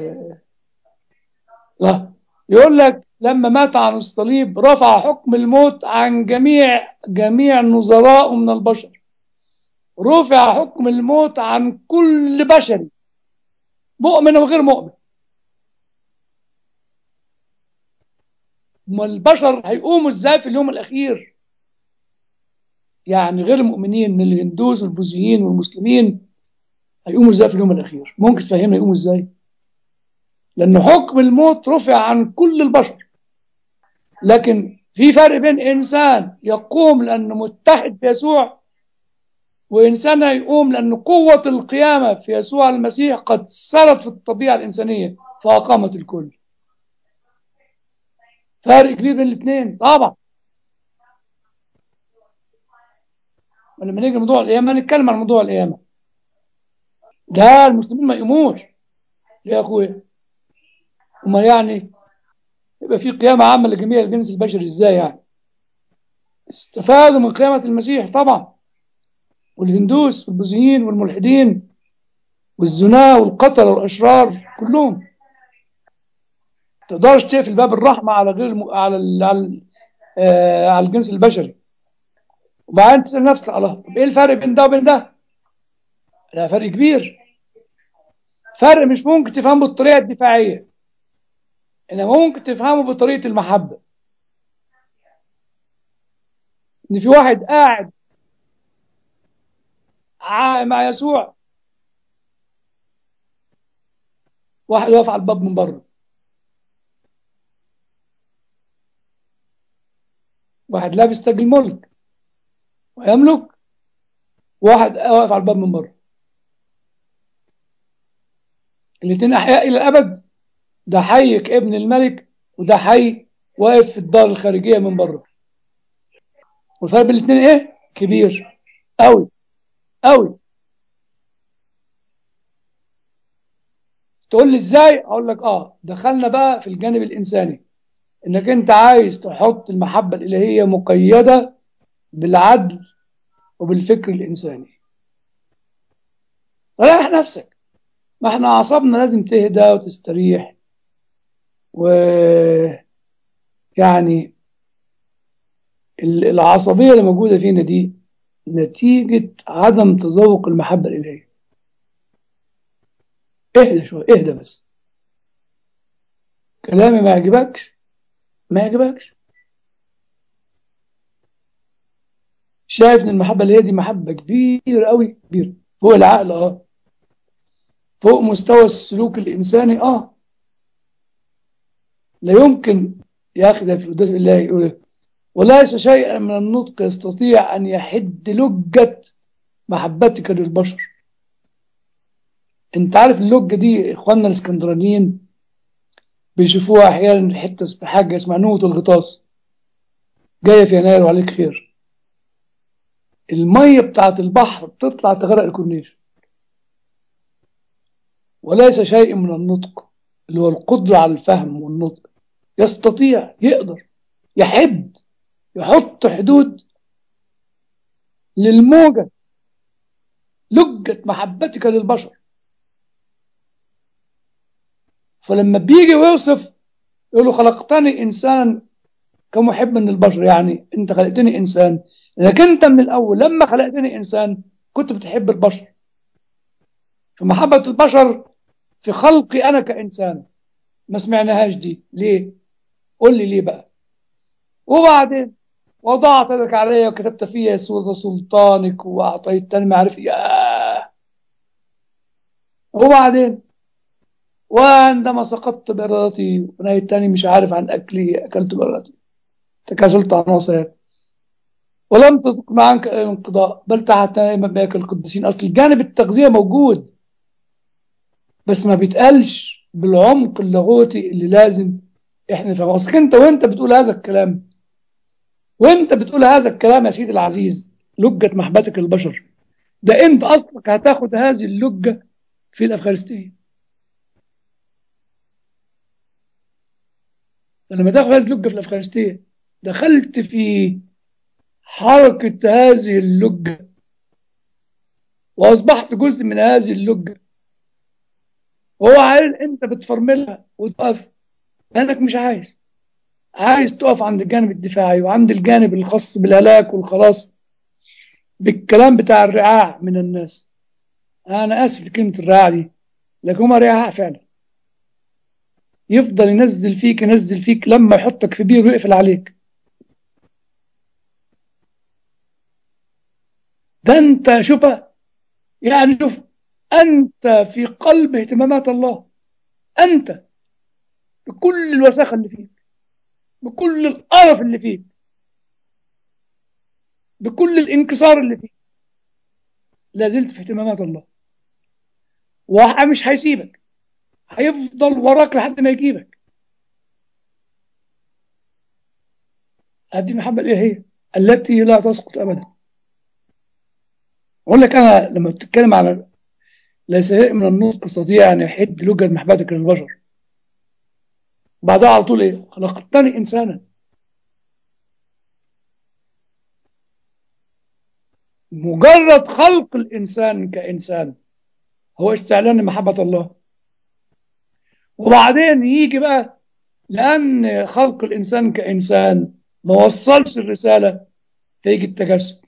لا، يقول لك لما مات عن الصليب رفع حكم الموت عن جميع نظرائه من البشر. رفع حكم الموت عن كل بشري، مؤمن وغير مؤمن. ما البشر هيقوموا ازاي في اليوم الاخير؟ يعني غير المؤمنين من الهندوس والبوذيين والمسلمين هيقوموا ازاي في اليوم الاخير؟ ممكن تفهمنا يقوموا ازاي؟ لان حكم الموت رفع عن كل البشر. لكن في فرق بين انسان يقوم لانه متحد بيسوع، وإنسان يقوم لأن قوة القيامة في يسوع المسيح قد سرت في الطبيعة الإنسانية فأقامت الكل. فرق كبير بين الاثنين طبعا. ولما نيجي لموضوع القيامة نتكلم عن موضوع القيامة ده، المسلمين ما يقوموش يا أخويا. وما يعني يبقى في قيامة عامة لجميع الجنس البشري إزاي يعني؟ استفادوا من قيامة المسيح طبعا، والهندوس والبوذيين والملحدين والزنا والقتل والأشرار كلهم. تقدرش تقفل باب الرحمة على غير على الجنس البشري. وبعدين تسأل نفسك الله، طب ايه الفرق بين ده وبين ده؟ لا، فرق كبير. فرق مش ممكن تفهمه بالطريقة الدفاعية، انما ممكن تفهمه بطريقة المحبة. ان في واحد قاعد مع يسوع، واحد واقف على الباب من بره، واحد لابس تاج الملك ويملك، واحد واقف على الباب من بره. الاثنين احياء الى الابد. ده حي ابن الملك، وده حي واقف في الدار الخارجية من بره. والفرق بين الاثنين ايه؟ كبير قوي قوي. تقول لي ازاي؟ اقول لك دخلنا بقى في الجانب الانساني، انك انت عايز تحط المحبة الالهية مقيدة بالعدل وبالفكر الانساني. ريح نفسك، ما احنا اعصابنا لازم تهدى وتستريح. ويعني العصبية اللي موجودة فينا دي نتيجة عدم تذوق المحبة الالهية. اهدى شوية، اهدى بس. كلامي ما يعجبكش، ما يعجبكش. شايف ان المحبة الالهية دي محبة كبيرة قوي، كبيرة فوق العقل، فوق مستوى السلوك الانساني. لا يمكن يا اخي. ده في القداس الله يقول وليس شيئا من النطق يستطيع ان يحد لجة محبتك للبشر. انت عارف اللجة دي اخواننا الاسكندرانيين بيشوفوها احيانا حته في حاجه اسمها نوة الغطاس، جايه في يناير وعليك خير. الميه بتاعت البحر بتطلع تغرق الكورنيش. وليس شيء من النطق اللي هو القدرة على الفهم والنطق يستطيع، يقدر يحد، يحط حدود للموجة لجة محبتك للبشر. فلما بيجي ويوصف يقول له خلقتني إنسانا كمحب من البشر، يعني أنت خلقتني إنسان، لكن أنت من الأول لما خلقتني إنسان كنت بتحب البشر، في محبة البشر في خلقي أنا كإنسان. ما سمعناهاش دي ليه؟ قول لي ليه بقى. وبعدين وضعت يدك علي وكتبت فيها سورة سلطانك وأعطيتني معرفة. وبعدين وعندما سقطت بإرادتي ونهيتني مش عارف عن أكلي أكلت بإرادتي، تكاسلت عن وصاياك ولم تطق عنك الانقضاء بل تحت مباك القديسين. أصل الجانب التغذية موجود بس ما بيتقالش بالعمق اللاهوتي اللي لازم احنا نفهمه. أصل أنت وأنت بتقول هذا الكلام، وأنت بتقول هذا الكلام يا سيدي العزيز، لجة محبتك البشر، ده أنت أصلك هتاخد هذه اللجة في الأفخارستية. فلما تاخد هذه اللجة في الأفخارستية دخلت في حركة هذه اللجة وأصبحت جزء من هذه اللجة، وهو عارف أنت بتفرملها وتقف لأنك مش عايز تقف عند الجانب الدفاعي وعند الجانب الخاص بالهلاك والخلاص بالكلام بتاع الرعاع من الناس. أنا آسف لكلمة الرعاع دي لكن هم رعاع فعلا، يفضل ينزل فيك لما يحطك في بير ويقفل عليك. ده أنت شوف يعني شوف، أنت في قلب اهتمامات الله، أنت بكل الوساخة اللي فيك، بكل القرف اللي فيك، بكل الانكسار اللي فيك، لازلت في اهتمامات الله ومش هيسيبك، هيفضل وراك لحد ما يجيبك. هذه المحبة الإلهية التي لا تسقط أبدا. أقول لك أنا لما بتتكلم على ليس شيء من النطق استطيع أن يحد لجة محبتك للبشر، بعدها على طول إيه؟ خلقتني إنسانا. مجرد خلق الإنسان كإنسان هو استعلان محبة الله. وبعدين يجي بقى لأن خلق الإنسان كإنسان ما وصلش الرسالة فيجي التجسد،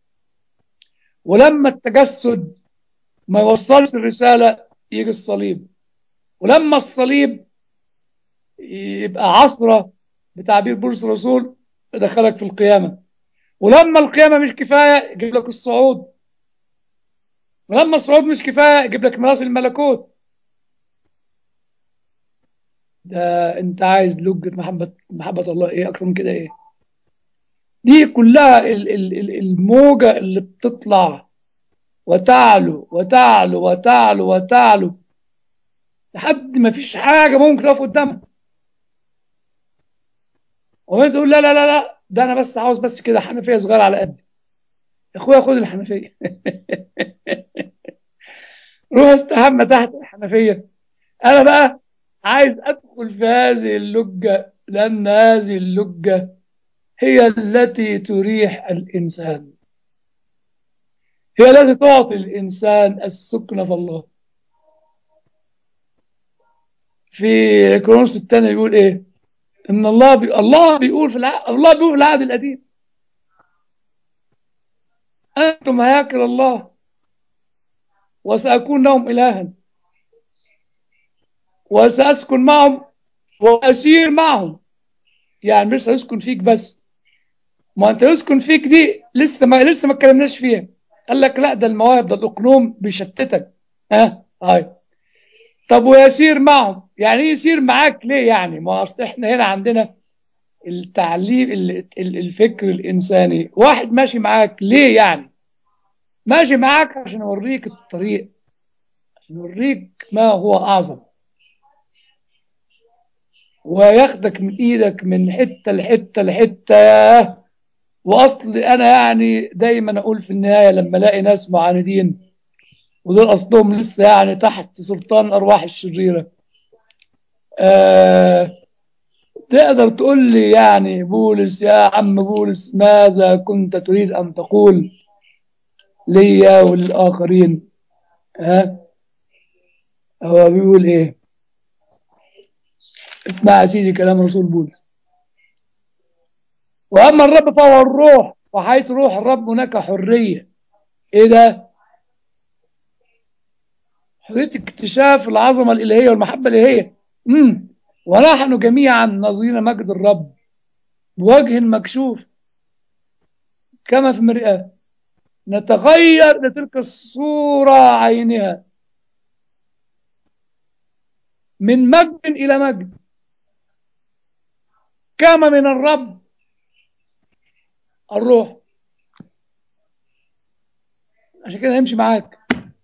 ولما التجسد ما يوصلش الرسالة يجي الصليب، ولما الصليب يبقى عصرة بتعبير بولس الرسول يدخلك في القيامة، ولما القيامة مش كفاية يجيب لك الصعود، ولما الصعود مش كفاية يجيب لك ميراث الملكوت. ده انت عايز لجة محبة الله ايه اكتر من كده ايه؟ دي كلها الموجة اللي بتطلع وتعلو وتعلو وتعلو وتعلو لحد ما فيش حاجة ممكن تقف قدامها. وانت تقول لا لا لا لا، ده انا بس عاوز بس كده حنفية صغيرة على قدي. يا اخويا خد الحنفية روح استحمى تحت الحنفية. انا بقى عايز ادخل في هذه اللجة لان هذه اللجة هي التي تريح الانسان، هي التي تعطي الانسان السكن في الله. في كورنثوس الثاني يقول ايه؟ ان الله بيقول في العهد القديم انتم هياكل الله وساكون لهم الها وساسكن معهم واسير معهم. يعني مش هيسكن فيك بس، ما انت يسكن فيك دي لسه ما اتكلمناش فيها. قال لك لا، ده المواهب، ده الاقنوم بيشتتك. هاي. طب ويسير معهم يعني ايه يسير معاك ليه؟ يعني ما اصل احنا هنا عندنا التعليم الفكر الانساني، واحد ماشي معاك ليه يعني؟ ماشي معاك عشان اوريك الطريق، عشان اوريك ما هو اعظم، وياخدك من ايدك من حته لحته لحته. واصل انا يعني دايما اقول في النهايه لما الاقي ناس معاندين ودول اصلهم لسه يعني تحت سلطان الارواح الشريره، آه تقدر تقول لي يعني بولس يا عم بولس ماذا كنت تريد ان تقول ليا وللاخرين؟ هو بيقول ايه؟ اسمع يا سيدي كلام رسول بولس: واما الرب فهو الروح وحيث روح الرب هناك حريه. ايه ده؟ حرية اكتشاف العظمة الإلهية والمحبة الإلهية. ونحن جميعا ناظرين مجد الرب بوجه مكشوف كما في مرآة نتغير لتلك الصورة عينها من مجد إلى مجد كما من الرب الروح. عشان كده همشي معاك.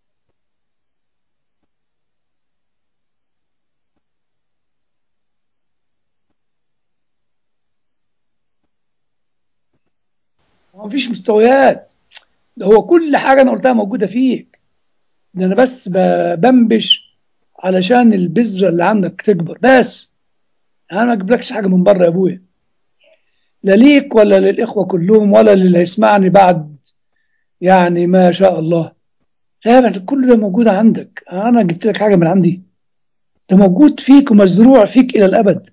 مفيش مستويات، ده هو كل حاجة أنا قلتها موجودة فيك، ده أنا بس بنبش علشان البذرة اللي عندك تكبر بس. أنا ما أجيبلكش حاجة من بره يا أبويا، لا ليك ولا للإخوة كلهم ولا للي هيسمعني بعد، يعني ما شاء الله. لا، كل ده موجود عندك. أنا جبت لك حاجة من عندي؟ ده موجود فيك ومزروع فيك إلى الأبد.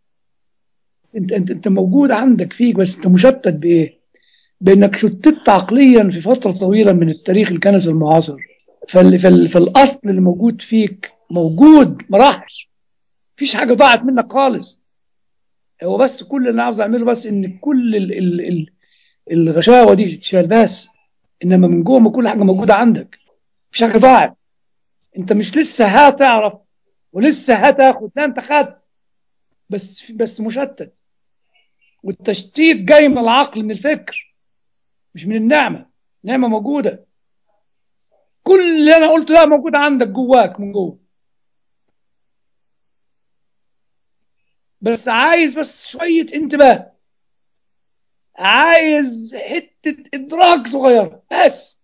أنت موجود عندك فيك، بس أنت مشتت بإيه؟ بأنك شتت عقليا في فترة طويلة من التاريخ الكنسي المعاصر. فالأصل اللي موجود فيك موجود، ما راحش، مفيش حاجة ضاعت منك خالص. هو بس كل اللي أنا عاوز أعمله بس إن كل الغشاوة دي تتشال بس. إنما من جوه ما كل حاجة موجودة عندك، مفيش حاجة ضاعت. أنت مش لسه هتعرف ولسه هتاخد، لا أنت خدت، بس مشتت. والتشتيت جاي من العقل، من الفكر، مش من النعمة. النعمة موجودة، كل اللي أنا قلته ده موجود عندك جواك من جوه. بس عايز بس شوية انتباه، عايز حتة إدراك صغيرة بس.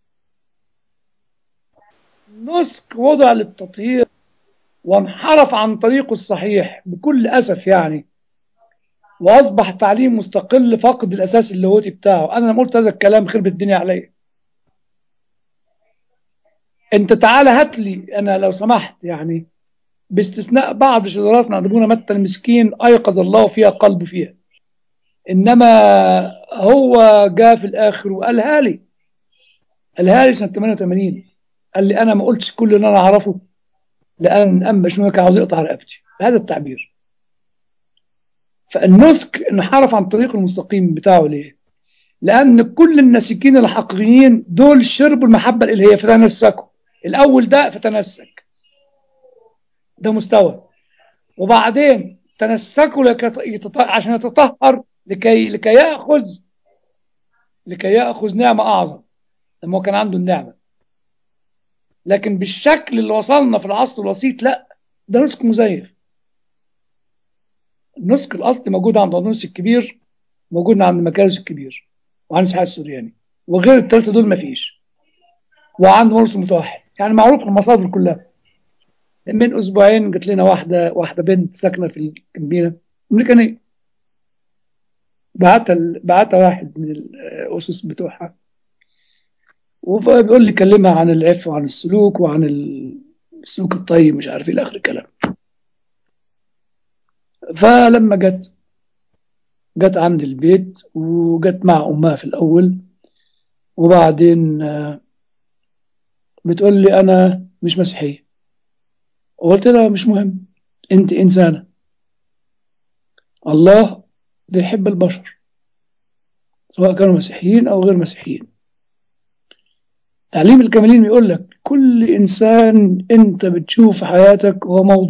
نسك وضع للتطهير وانحرف عن طريقه الصحيح بكل أسف يعني، وأصبح تعليم مستقل فقد الأساس اللاهوتي بتاعه. أنا لما قلت هذا الكلام خرب الدنيا عليا. أنت تعالى هات لي أنا لو سمحت، يعني باستثناء بعض شذرات من أبونا متى المسكين أيقظ الله فيها قلبه فيها، إنما هو جاء في الآخر وقالها لي، قالها لي سنة 88. قال لي أنا ما قلتش كل اللي أنا أعرفه، لأن أما شنو كان عاوز يقطع رقبتي، هذا التعبير. فالنسك انحرف عن طريق المستقيم بتاعه. ليه؟ لأن كل الناسكين الحقيقيين دول شربوا المحبة الإلهية فتنسكوا. الأول ده فتنسك، ده مستوى. وبعدين تنسكوا عشان يتطهر لكي يأخذ نعمة أعظم لما هو كان عنده النعمة. لكن بالشكل اللي وصلنا في العصر الوسيط لا، ده نسك مزيف. النسك الأصلي موجود عند أنطونيوس الكبير، موجود عند مكاريوس الكبير، وعند إسحاق السورياني، وغير الثلاثة دول مفيش. وعند مرقس المتوحد، يعني معروف المصادر كلها. من أسبوعين جت لنا واحدة بنت ساكنة في الكمبينة أمريكانية، بعتها واحد من الأسس بتوعها، وبيقول لي كلمها عن العفة وعن السلوك وعن السلوك الطيب، مش عارف ايه اخر الكلام. فلما جت عند البيت وجت مع امها في الاول، وبعدين بتقول لي انا مش مسيحيه. وقلت لها مش مهم، انت انسانه، الله بيحب البشر سواء كانوا مسيحيين او غير مسيحيين. تعليم الكاملين بيقول لك كل انسان انت بتشوف في حياتك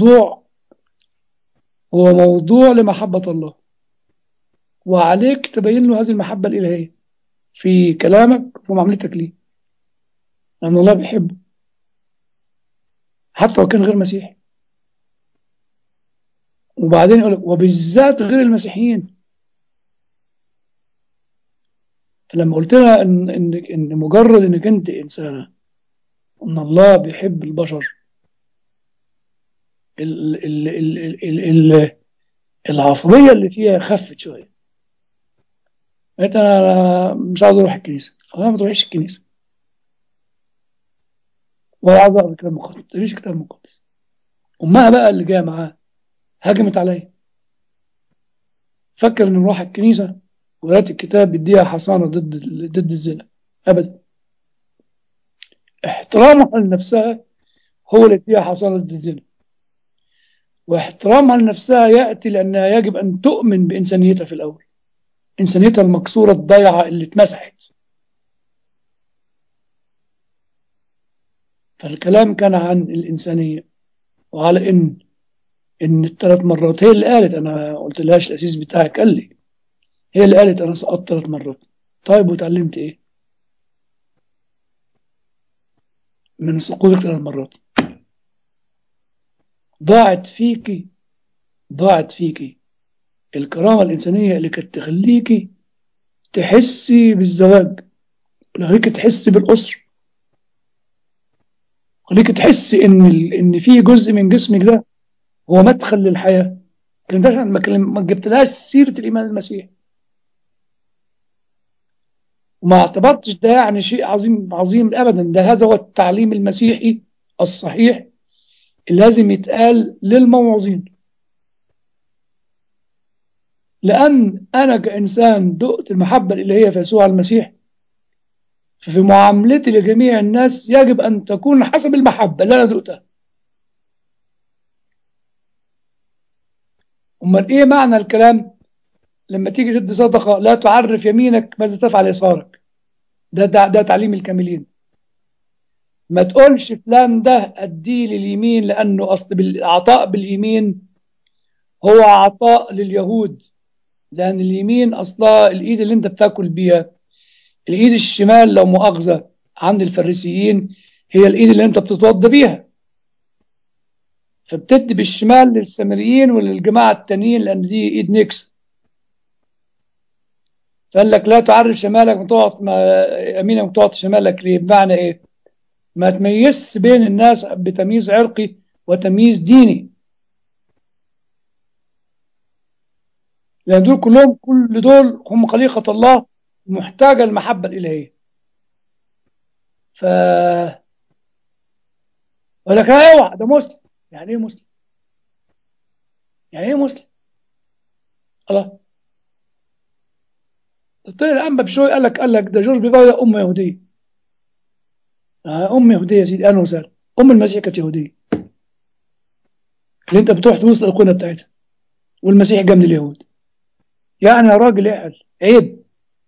هو موضوع لمحبه الله، وعليك تبين له هذه المحبة الإلهية في كلامك وفي معاملتك ليه، لأن الله بيحبه حتى لو كان غير مسيحي. وبعدين يقول لك وبالذات غير المسيحيين. فلما قلت لها إن مجرد إنك أنت إنسانة، إن الله بيحب البشر، ال ال ال ال ال العصبية اللي فيها خفت شوية. قلت أنا مش عاوز أروح الكنيسة. أنا ما تروحيش الكنيسة، ولا عاوز أقرأ الكتاب المقدس، ما تقريش الكتاب المقدس. أمها بقى اللي جاية معاه هجمت عليا، فكر ان نروح الكنيسه وقراءة الكتاب بيديها حصانه ضد الزنا. ابدا، احترامها لنفسها هو اللي فيها حصانة الزنا. واحترامها لنفسها يأتي لأنها يجب أن تؤمن بإنسانيتها في الأول، إنسانيتها المكسورة الضيعة اللي اتمسحت. فالكلام كان عن الإنسانية، وعلى إن الثلاث مرات هي اللي قالت. أنا قلت لهاش الأسيس بتاعك قال لي، هي اللي قالت أنا سقطت 3 مرات. طيب وتعلمت إيه من سقوطك 3 مرات؟ ضاعت فيكي، ضاعت فيكي الكرامة الإنسانية اللي كانت تخليكي تحسي بالزواج، تخليكي تحسي بالأسرة، تخليكي تحسي إن في جزء من جسمك ده هو مدخل للحياة. ما جبتلهاش سيرة الإيمان المسيحي، وما اعتبرتش ده يعني شيء عظيم عظيم أبدا. ده هذا هو التعليم المسيحي الصحيح اللي لازم يتقال للموعظين. لأن أنا كإنسان دقت المحبة الإلهية في يسوع المسيح، ففي معاملتي لجميع الناس يجب أن تكون حسب المحبة اللي أنا دقتها. أمال إيه معنى الكلام لما تيجي تدي صدقة لا تعرف يمينك ماذا تفعل يسارك؟ ده تعليم الكاملين. ما تقولش فلان ده أديه لليمين لأنه أصل بالعطاء باليمين هو عطاء لليهود، لأن اليمين أصلها الإيد اللي أنت بتاكل بيها. الإيد الشمال لو مؤاخذة عند الفريسيين هي الإيد اللي أنت بتتوضى بيها، فبتدي بالشمال للسامريين وللجماعة التانيين لأن دي إيد نكس. فقال لك لا تعرف شمالك وتقعد يمينك وتقعد شمالك ليه؟ بمعنى إيه؟ ما تميزش بين الناس بتمييز عرقي وتمييز ديني، لأن دول كلهم كل دول هم خليقة الله محتاجة المحبة الإلهية. ف يقول لك اوعى ده مسلم. يعني ايه مسلم؟ يعني ايه مسلم؟ الله. طلع الانبا بشوي قال لك ده جورج بيباوي ده ام يهوديه. ام يهوديه يا سيدي، اهلا وسهلا. ام المسيح كانت يهوديه اللي انت بتروح تبص الايقونه بتاعتها، والمسيح جاء من اليهود. يعني يا راجل اعقل، عيب.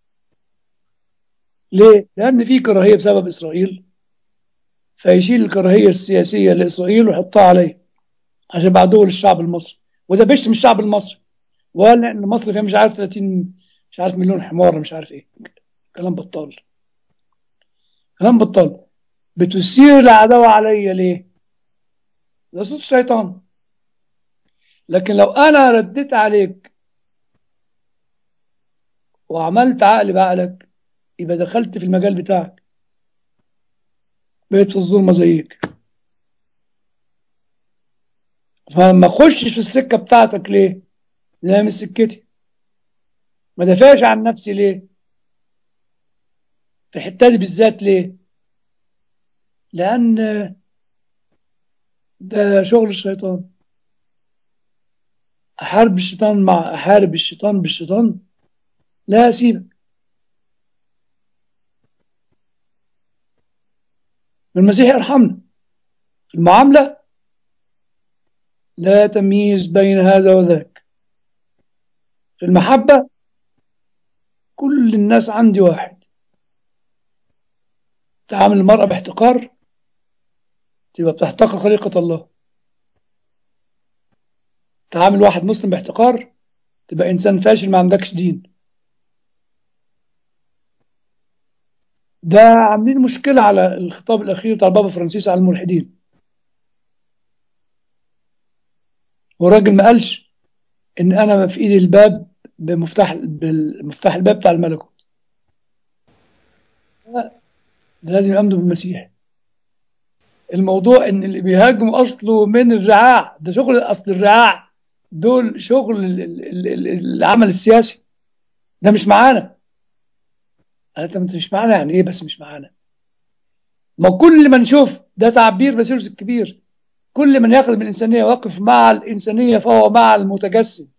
ليه؟ لان في كراهيه بسبب اسرائيل، فيشيل الكراهيه السياسيه لاسرائيل ويحطها عليه عشان بعدوه للشعب المصري. وده بيشتم الشعب المصري، وقال ان مصر فيها مش عارف 30 مش عارف مليون حمار مش عارف ايه. كلام بطال، كلام بطال. بتثير العداوة عليا ليه؟ ده صوت الشيطان. لكن لو أنا رديت عليك وعملت عقل بعقلك يبقى دخلت في المجال بتاعك، بقيت في الظلمة زيك. فما اخشش في السكة بتاعتك ليه؟ زي مش سكتي. ما دافعش عن نفسي ليه؟ في الحتة دي بالذات ليه؟ لأن ده شغل الشيطان. أحارب الشيطان بالشيطان؟ لا أسيبك. المسيح يرحمنا. في المعاملة لا تمييز بين هذا وذاك. في المحبة كل الناس عندي واحد. تعامل المرأة باحتقار تبقى بتحتقر خليقة الله. تعامل واحد مسلم باحتقار تبقى إنسان فاشل ما عندكش دين. ده عاملين مشكلة على الخطاب الأخير بتاع البابا فرانسيس على الملحدين. والراجل ما قالش إن أنا في إيدي الباب بالمفتاح الباب بتاع الملكوت. لا، ده لازم يأمنوا بالمسيح. الموضوع إن اللي بيهاجموا أصله من الرعاع، ده شغل أصل الرعاع دول شغل العمل السياسي. ده مش معانا. انت مش معانا يعني ايه بس مش معانا؟ ما كل ما نشوف ده تعبير باسيلوس الكبير، كل من يخدم الإنسانية ويقف مع الإنسانية فهو مع المتجسد.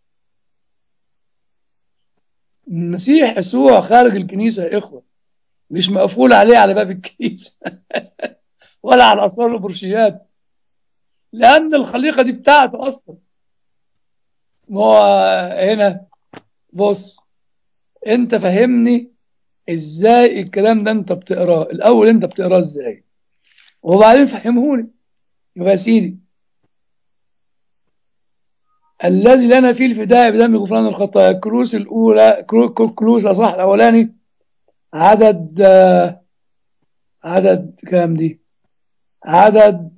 المسيح يسوع خارج الكنيسة يا إخوة، مش مقفول عليه على باب الكنيسة ولا على أسوار البرشيات. لأن الخليقة دي بتاعته أصلا. ما هو هنا بص، أنت فهمني إزاي الكلام ده أنت بتقراه الأول، أنت بتقراه إزاي وبعدين فهمهوني. يبقى يا سيدي، الذي لنا فيه الفداء بدم غفران الخطايا، الكروس الأولى، كروس أصح الأولاني، عدد عدد كام دي؟ عدد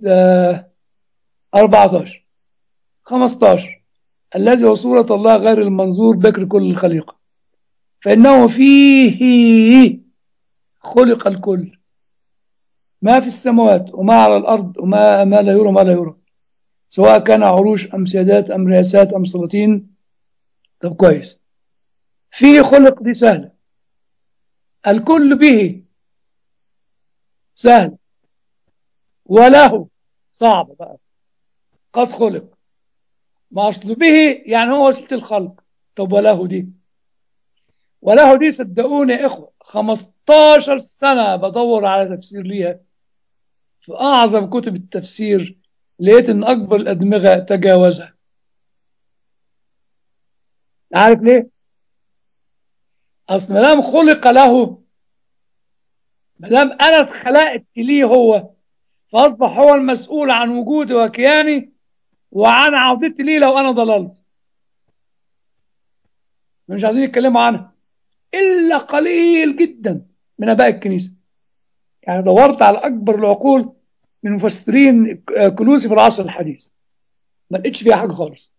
14 15. الذي هو صورة الله غير المنظور، بكر كل الخليقة، فإنه فيه خلق الكل، ما في السماوات وما على الأرض وما لا يرى ما لا يرى، سواء كان عروش أم سيادات أم رياسات أم سلاطين. طب كويس، فيه خلق دي سهلة، الكل به سهل، وله صعب بقى، قد خلق. ما أصل به يعني هو وسيلة الخلق. طب وله دي، وله دي صدقوني يا إخوة 15 سنة بدور على تفسير ليها في أعظم كتب التفسير، لقيت إن أكبر الأدمغة تجاوزها. عارف ليه؟ أصل ما دام خلق له، ما دام أنا اتخلقت ليه هو، فأصبح هو المسؤول عن وجودي وكياني وعن عودتي ليه لو أنا ضللت. مش عايزين يتكلموا عنها إلا قليل جدا من آباء الكنيسة. يعني دورت على أكبر العقول من مفسرين كنوسي في العصر الحديث، ما لقيتش فيها حاجة خالص.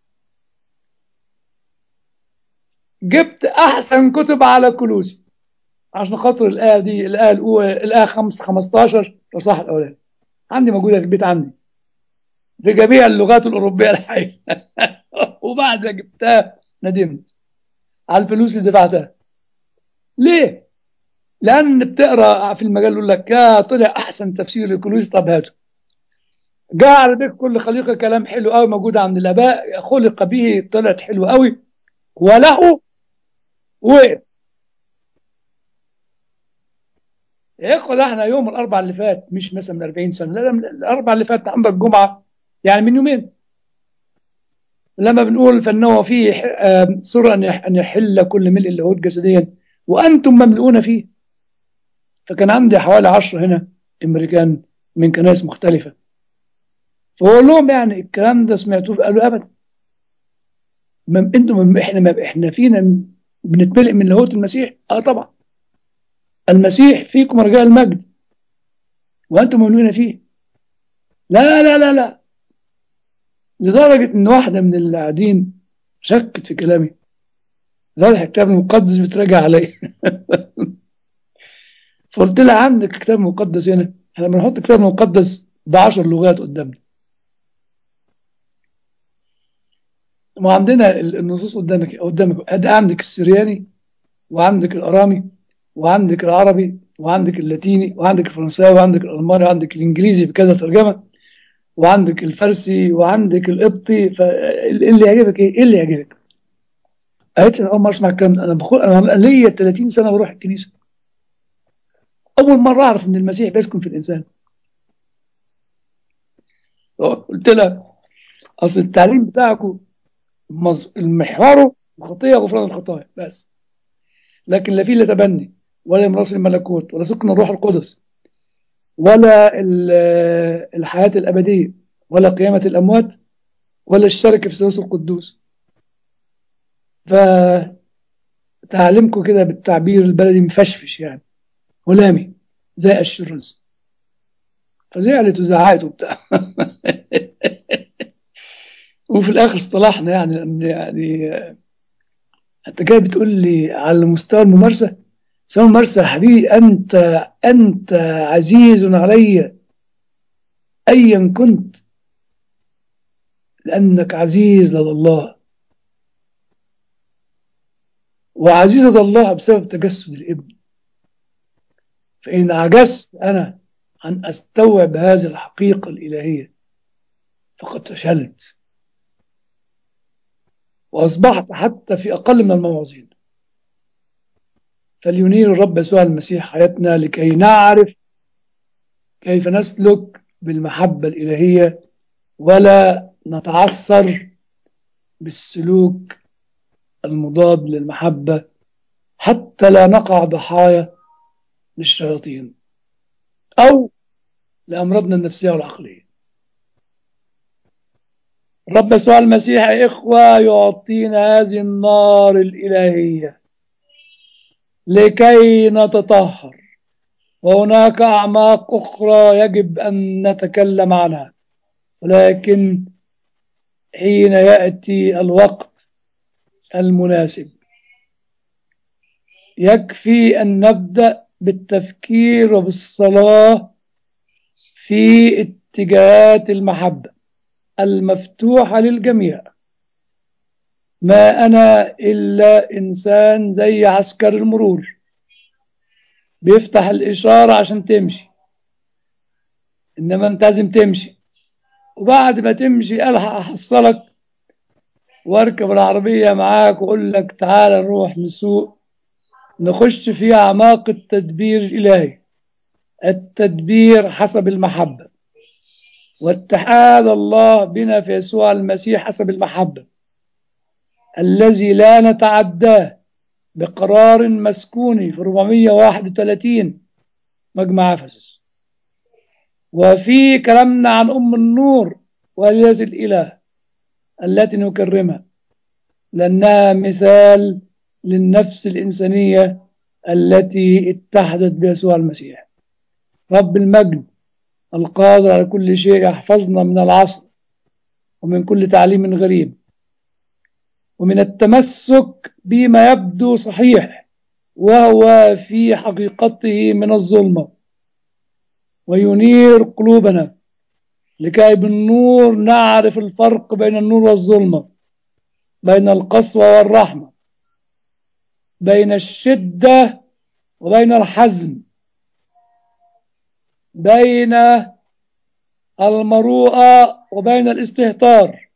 جبت أحسن كتب على كنوسي عشان خاطر الآية دي، الآية الأولى، الآية 15 الإصحاح الأولاني، عندي موجودة في البيت عندي بجميع اللغات الأوروبية الحقيقة. وبعد ما جبتها ندمت على الفلوس اللي دفعتها. ليه؟ لأن بتقرأ في المجال يقول لك يا طلع أحسن تفسير لكنوسي، طب هاته. جاء على بيك كل خليقة كلام حلو قوي موجود عند الآباء، خلق به طلعت حلو قوي، وله وقف. يا اخوة ده احنا يوم الاربع اللي فات، مش مثلا من 40 سنة، لا لا، من الاربع اللي فات عندك الجمعة، يعني من يومين، لما بنقول فانه فيه سر ان يحل كل ملء اللاهوت جسديا وانتم مملؤون فيه. فكان عندي حوالي 10 هنا امريكان من كنائس مختلفة، فبقول لهم يعني الكلام ده سمعتوه؟ قالوا ابدا. انتم احنا ما احنا فينا بنتملئ من لاهوت المسيح. اه طبعا، المسيح فيكم رجاء المجد وانتم مولودين فيه. لا لا لا لا، لدرجة ان واحدة من اللي قاعدين شكت في كلامي، فتح الكتاب المقدس بتراجع علي. فقلت لها عندك كتاب مقدس هنا؟ احنا بنحط كتاب مقدس ب10 لغات قدامنا، وعندنا النصوص قدامك ادي، عندك السرياني وعندك الارامي وعندك العربي وعندك اللاتيني وعندك الفرنساوي وعندك الالماني وعندك الانجليزي بكذا ترجمه وعندك الفارسي وعندك القبطي، فايه اللي يعجبك؟ ايه اللي يعجبك؟ قالت لي انا اول مره اسمع الكلام ده، انا ليا 30 سنه بروح الكنيسه، اول مره اعرف ان المسيح بيسكن في الانسان. قلت لها اصل التعليم بتاعكم محوره الخطيه غفران الخطايا بس، لكن لا فيه لا تبني ولا ميراث الملكوت ولا سكن الروح القدس ولا الحياه الابديه ولا قيامه الاموات ولا الشركه في الثالوث القدوس. فتعلمكم كده بالتعبير البلدي مفشفش يعني، هلامي زي الشرز. فزعلت وزعقت وبتاع. وفي الاخر اصطلحنا يعني، لان يعني انت جاي بتقول لي على مستوى الممارسه، مستوى الممارسه يا حبيبي، انت عزيز علي ايا كنت، لانك عزيز لدى الله، وعزيز لدى الله بسبب تجسد الابن. فان عجزت انا عن استوعب هذه الحقيقه الالهيه فقد فشلت، واصبحت حتى في اقل من المواعظين. فلينير الرب يسوع المسيح حياتنا لكي نعرف كيف نسلك بالمحبة الإلهية ولا نتعثر بالسلوك المضاد للمحبة حتى لا نقع ضحايا للشياطين أو لأمراضنا النفسية والعقلية. الرب يسوع المسيح يا إخوة يعطينا هذه النار الإلهية لكي نتطهر، وهناك أعماق أخرى يجب أن نتكلم عنها، ولكن حين يأتي الوقت المناسب. يكفي أن نبدأ بالتفكير وبالصلاة في اتجاهات المحبة المفتوحة للجميع. ما أنا إلا إنسان زي عسكر المرور بيفتح الإشارة عشان تمشي، إنما أنت لازم تمشي، وبعد ما تمشي ألحق أحصلك واركب العربية معاك وأقول لك تعال نروح نسوق، نخش في أعماق التدبير الإلهي، التدبير حسب المحبة، واتحاد الله بنا في يسوع المسيح حسب المحبة الذي لا نتعداه بقرار مسكوني في 431 مجمع أفسس. وفي كلامنا عن أم النور والدة الإله التي نكرمها لأنها مثال للنفس الإنسانية التي اتحدت بيسوع المسيح. رب المجد القادر على كل شيء يحفظنا من العصر ومن كل تعليم غريب ومن التمسك بما يبدو صحيح وهو في حقيقته من الظلمة، وينير قلوبنا لكي بالنور نعرف الفرق بين النور والظلمة، بين القسوة والرحمة، بين الشدة وبين الحزم، بين المروءة وبين الاستهتار،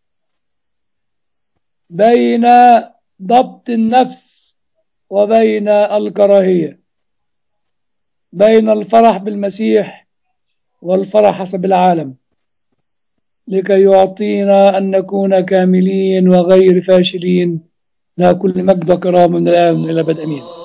بين ضبط النفس وبين الكراهية، بين الفرح بالمسيح والفرح حسب العالم، لكي يعطينا أن نكون كاملين وغير فاشلين. لا كل مجد وكرامة من الآن إلى أبد. أمين.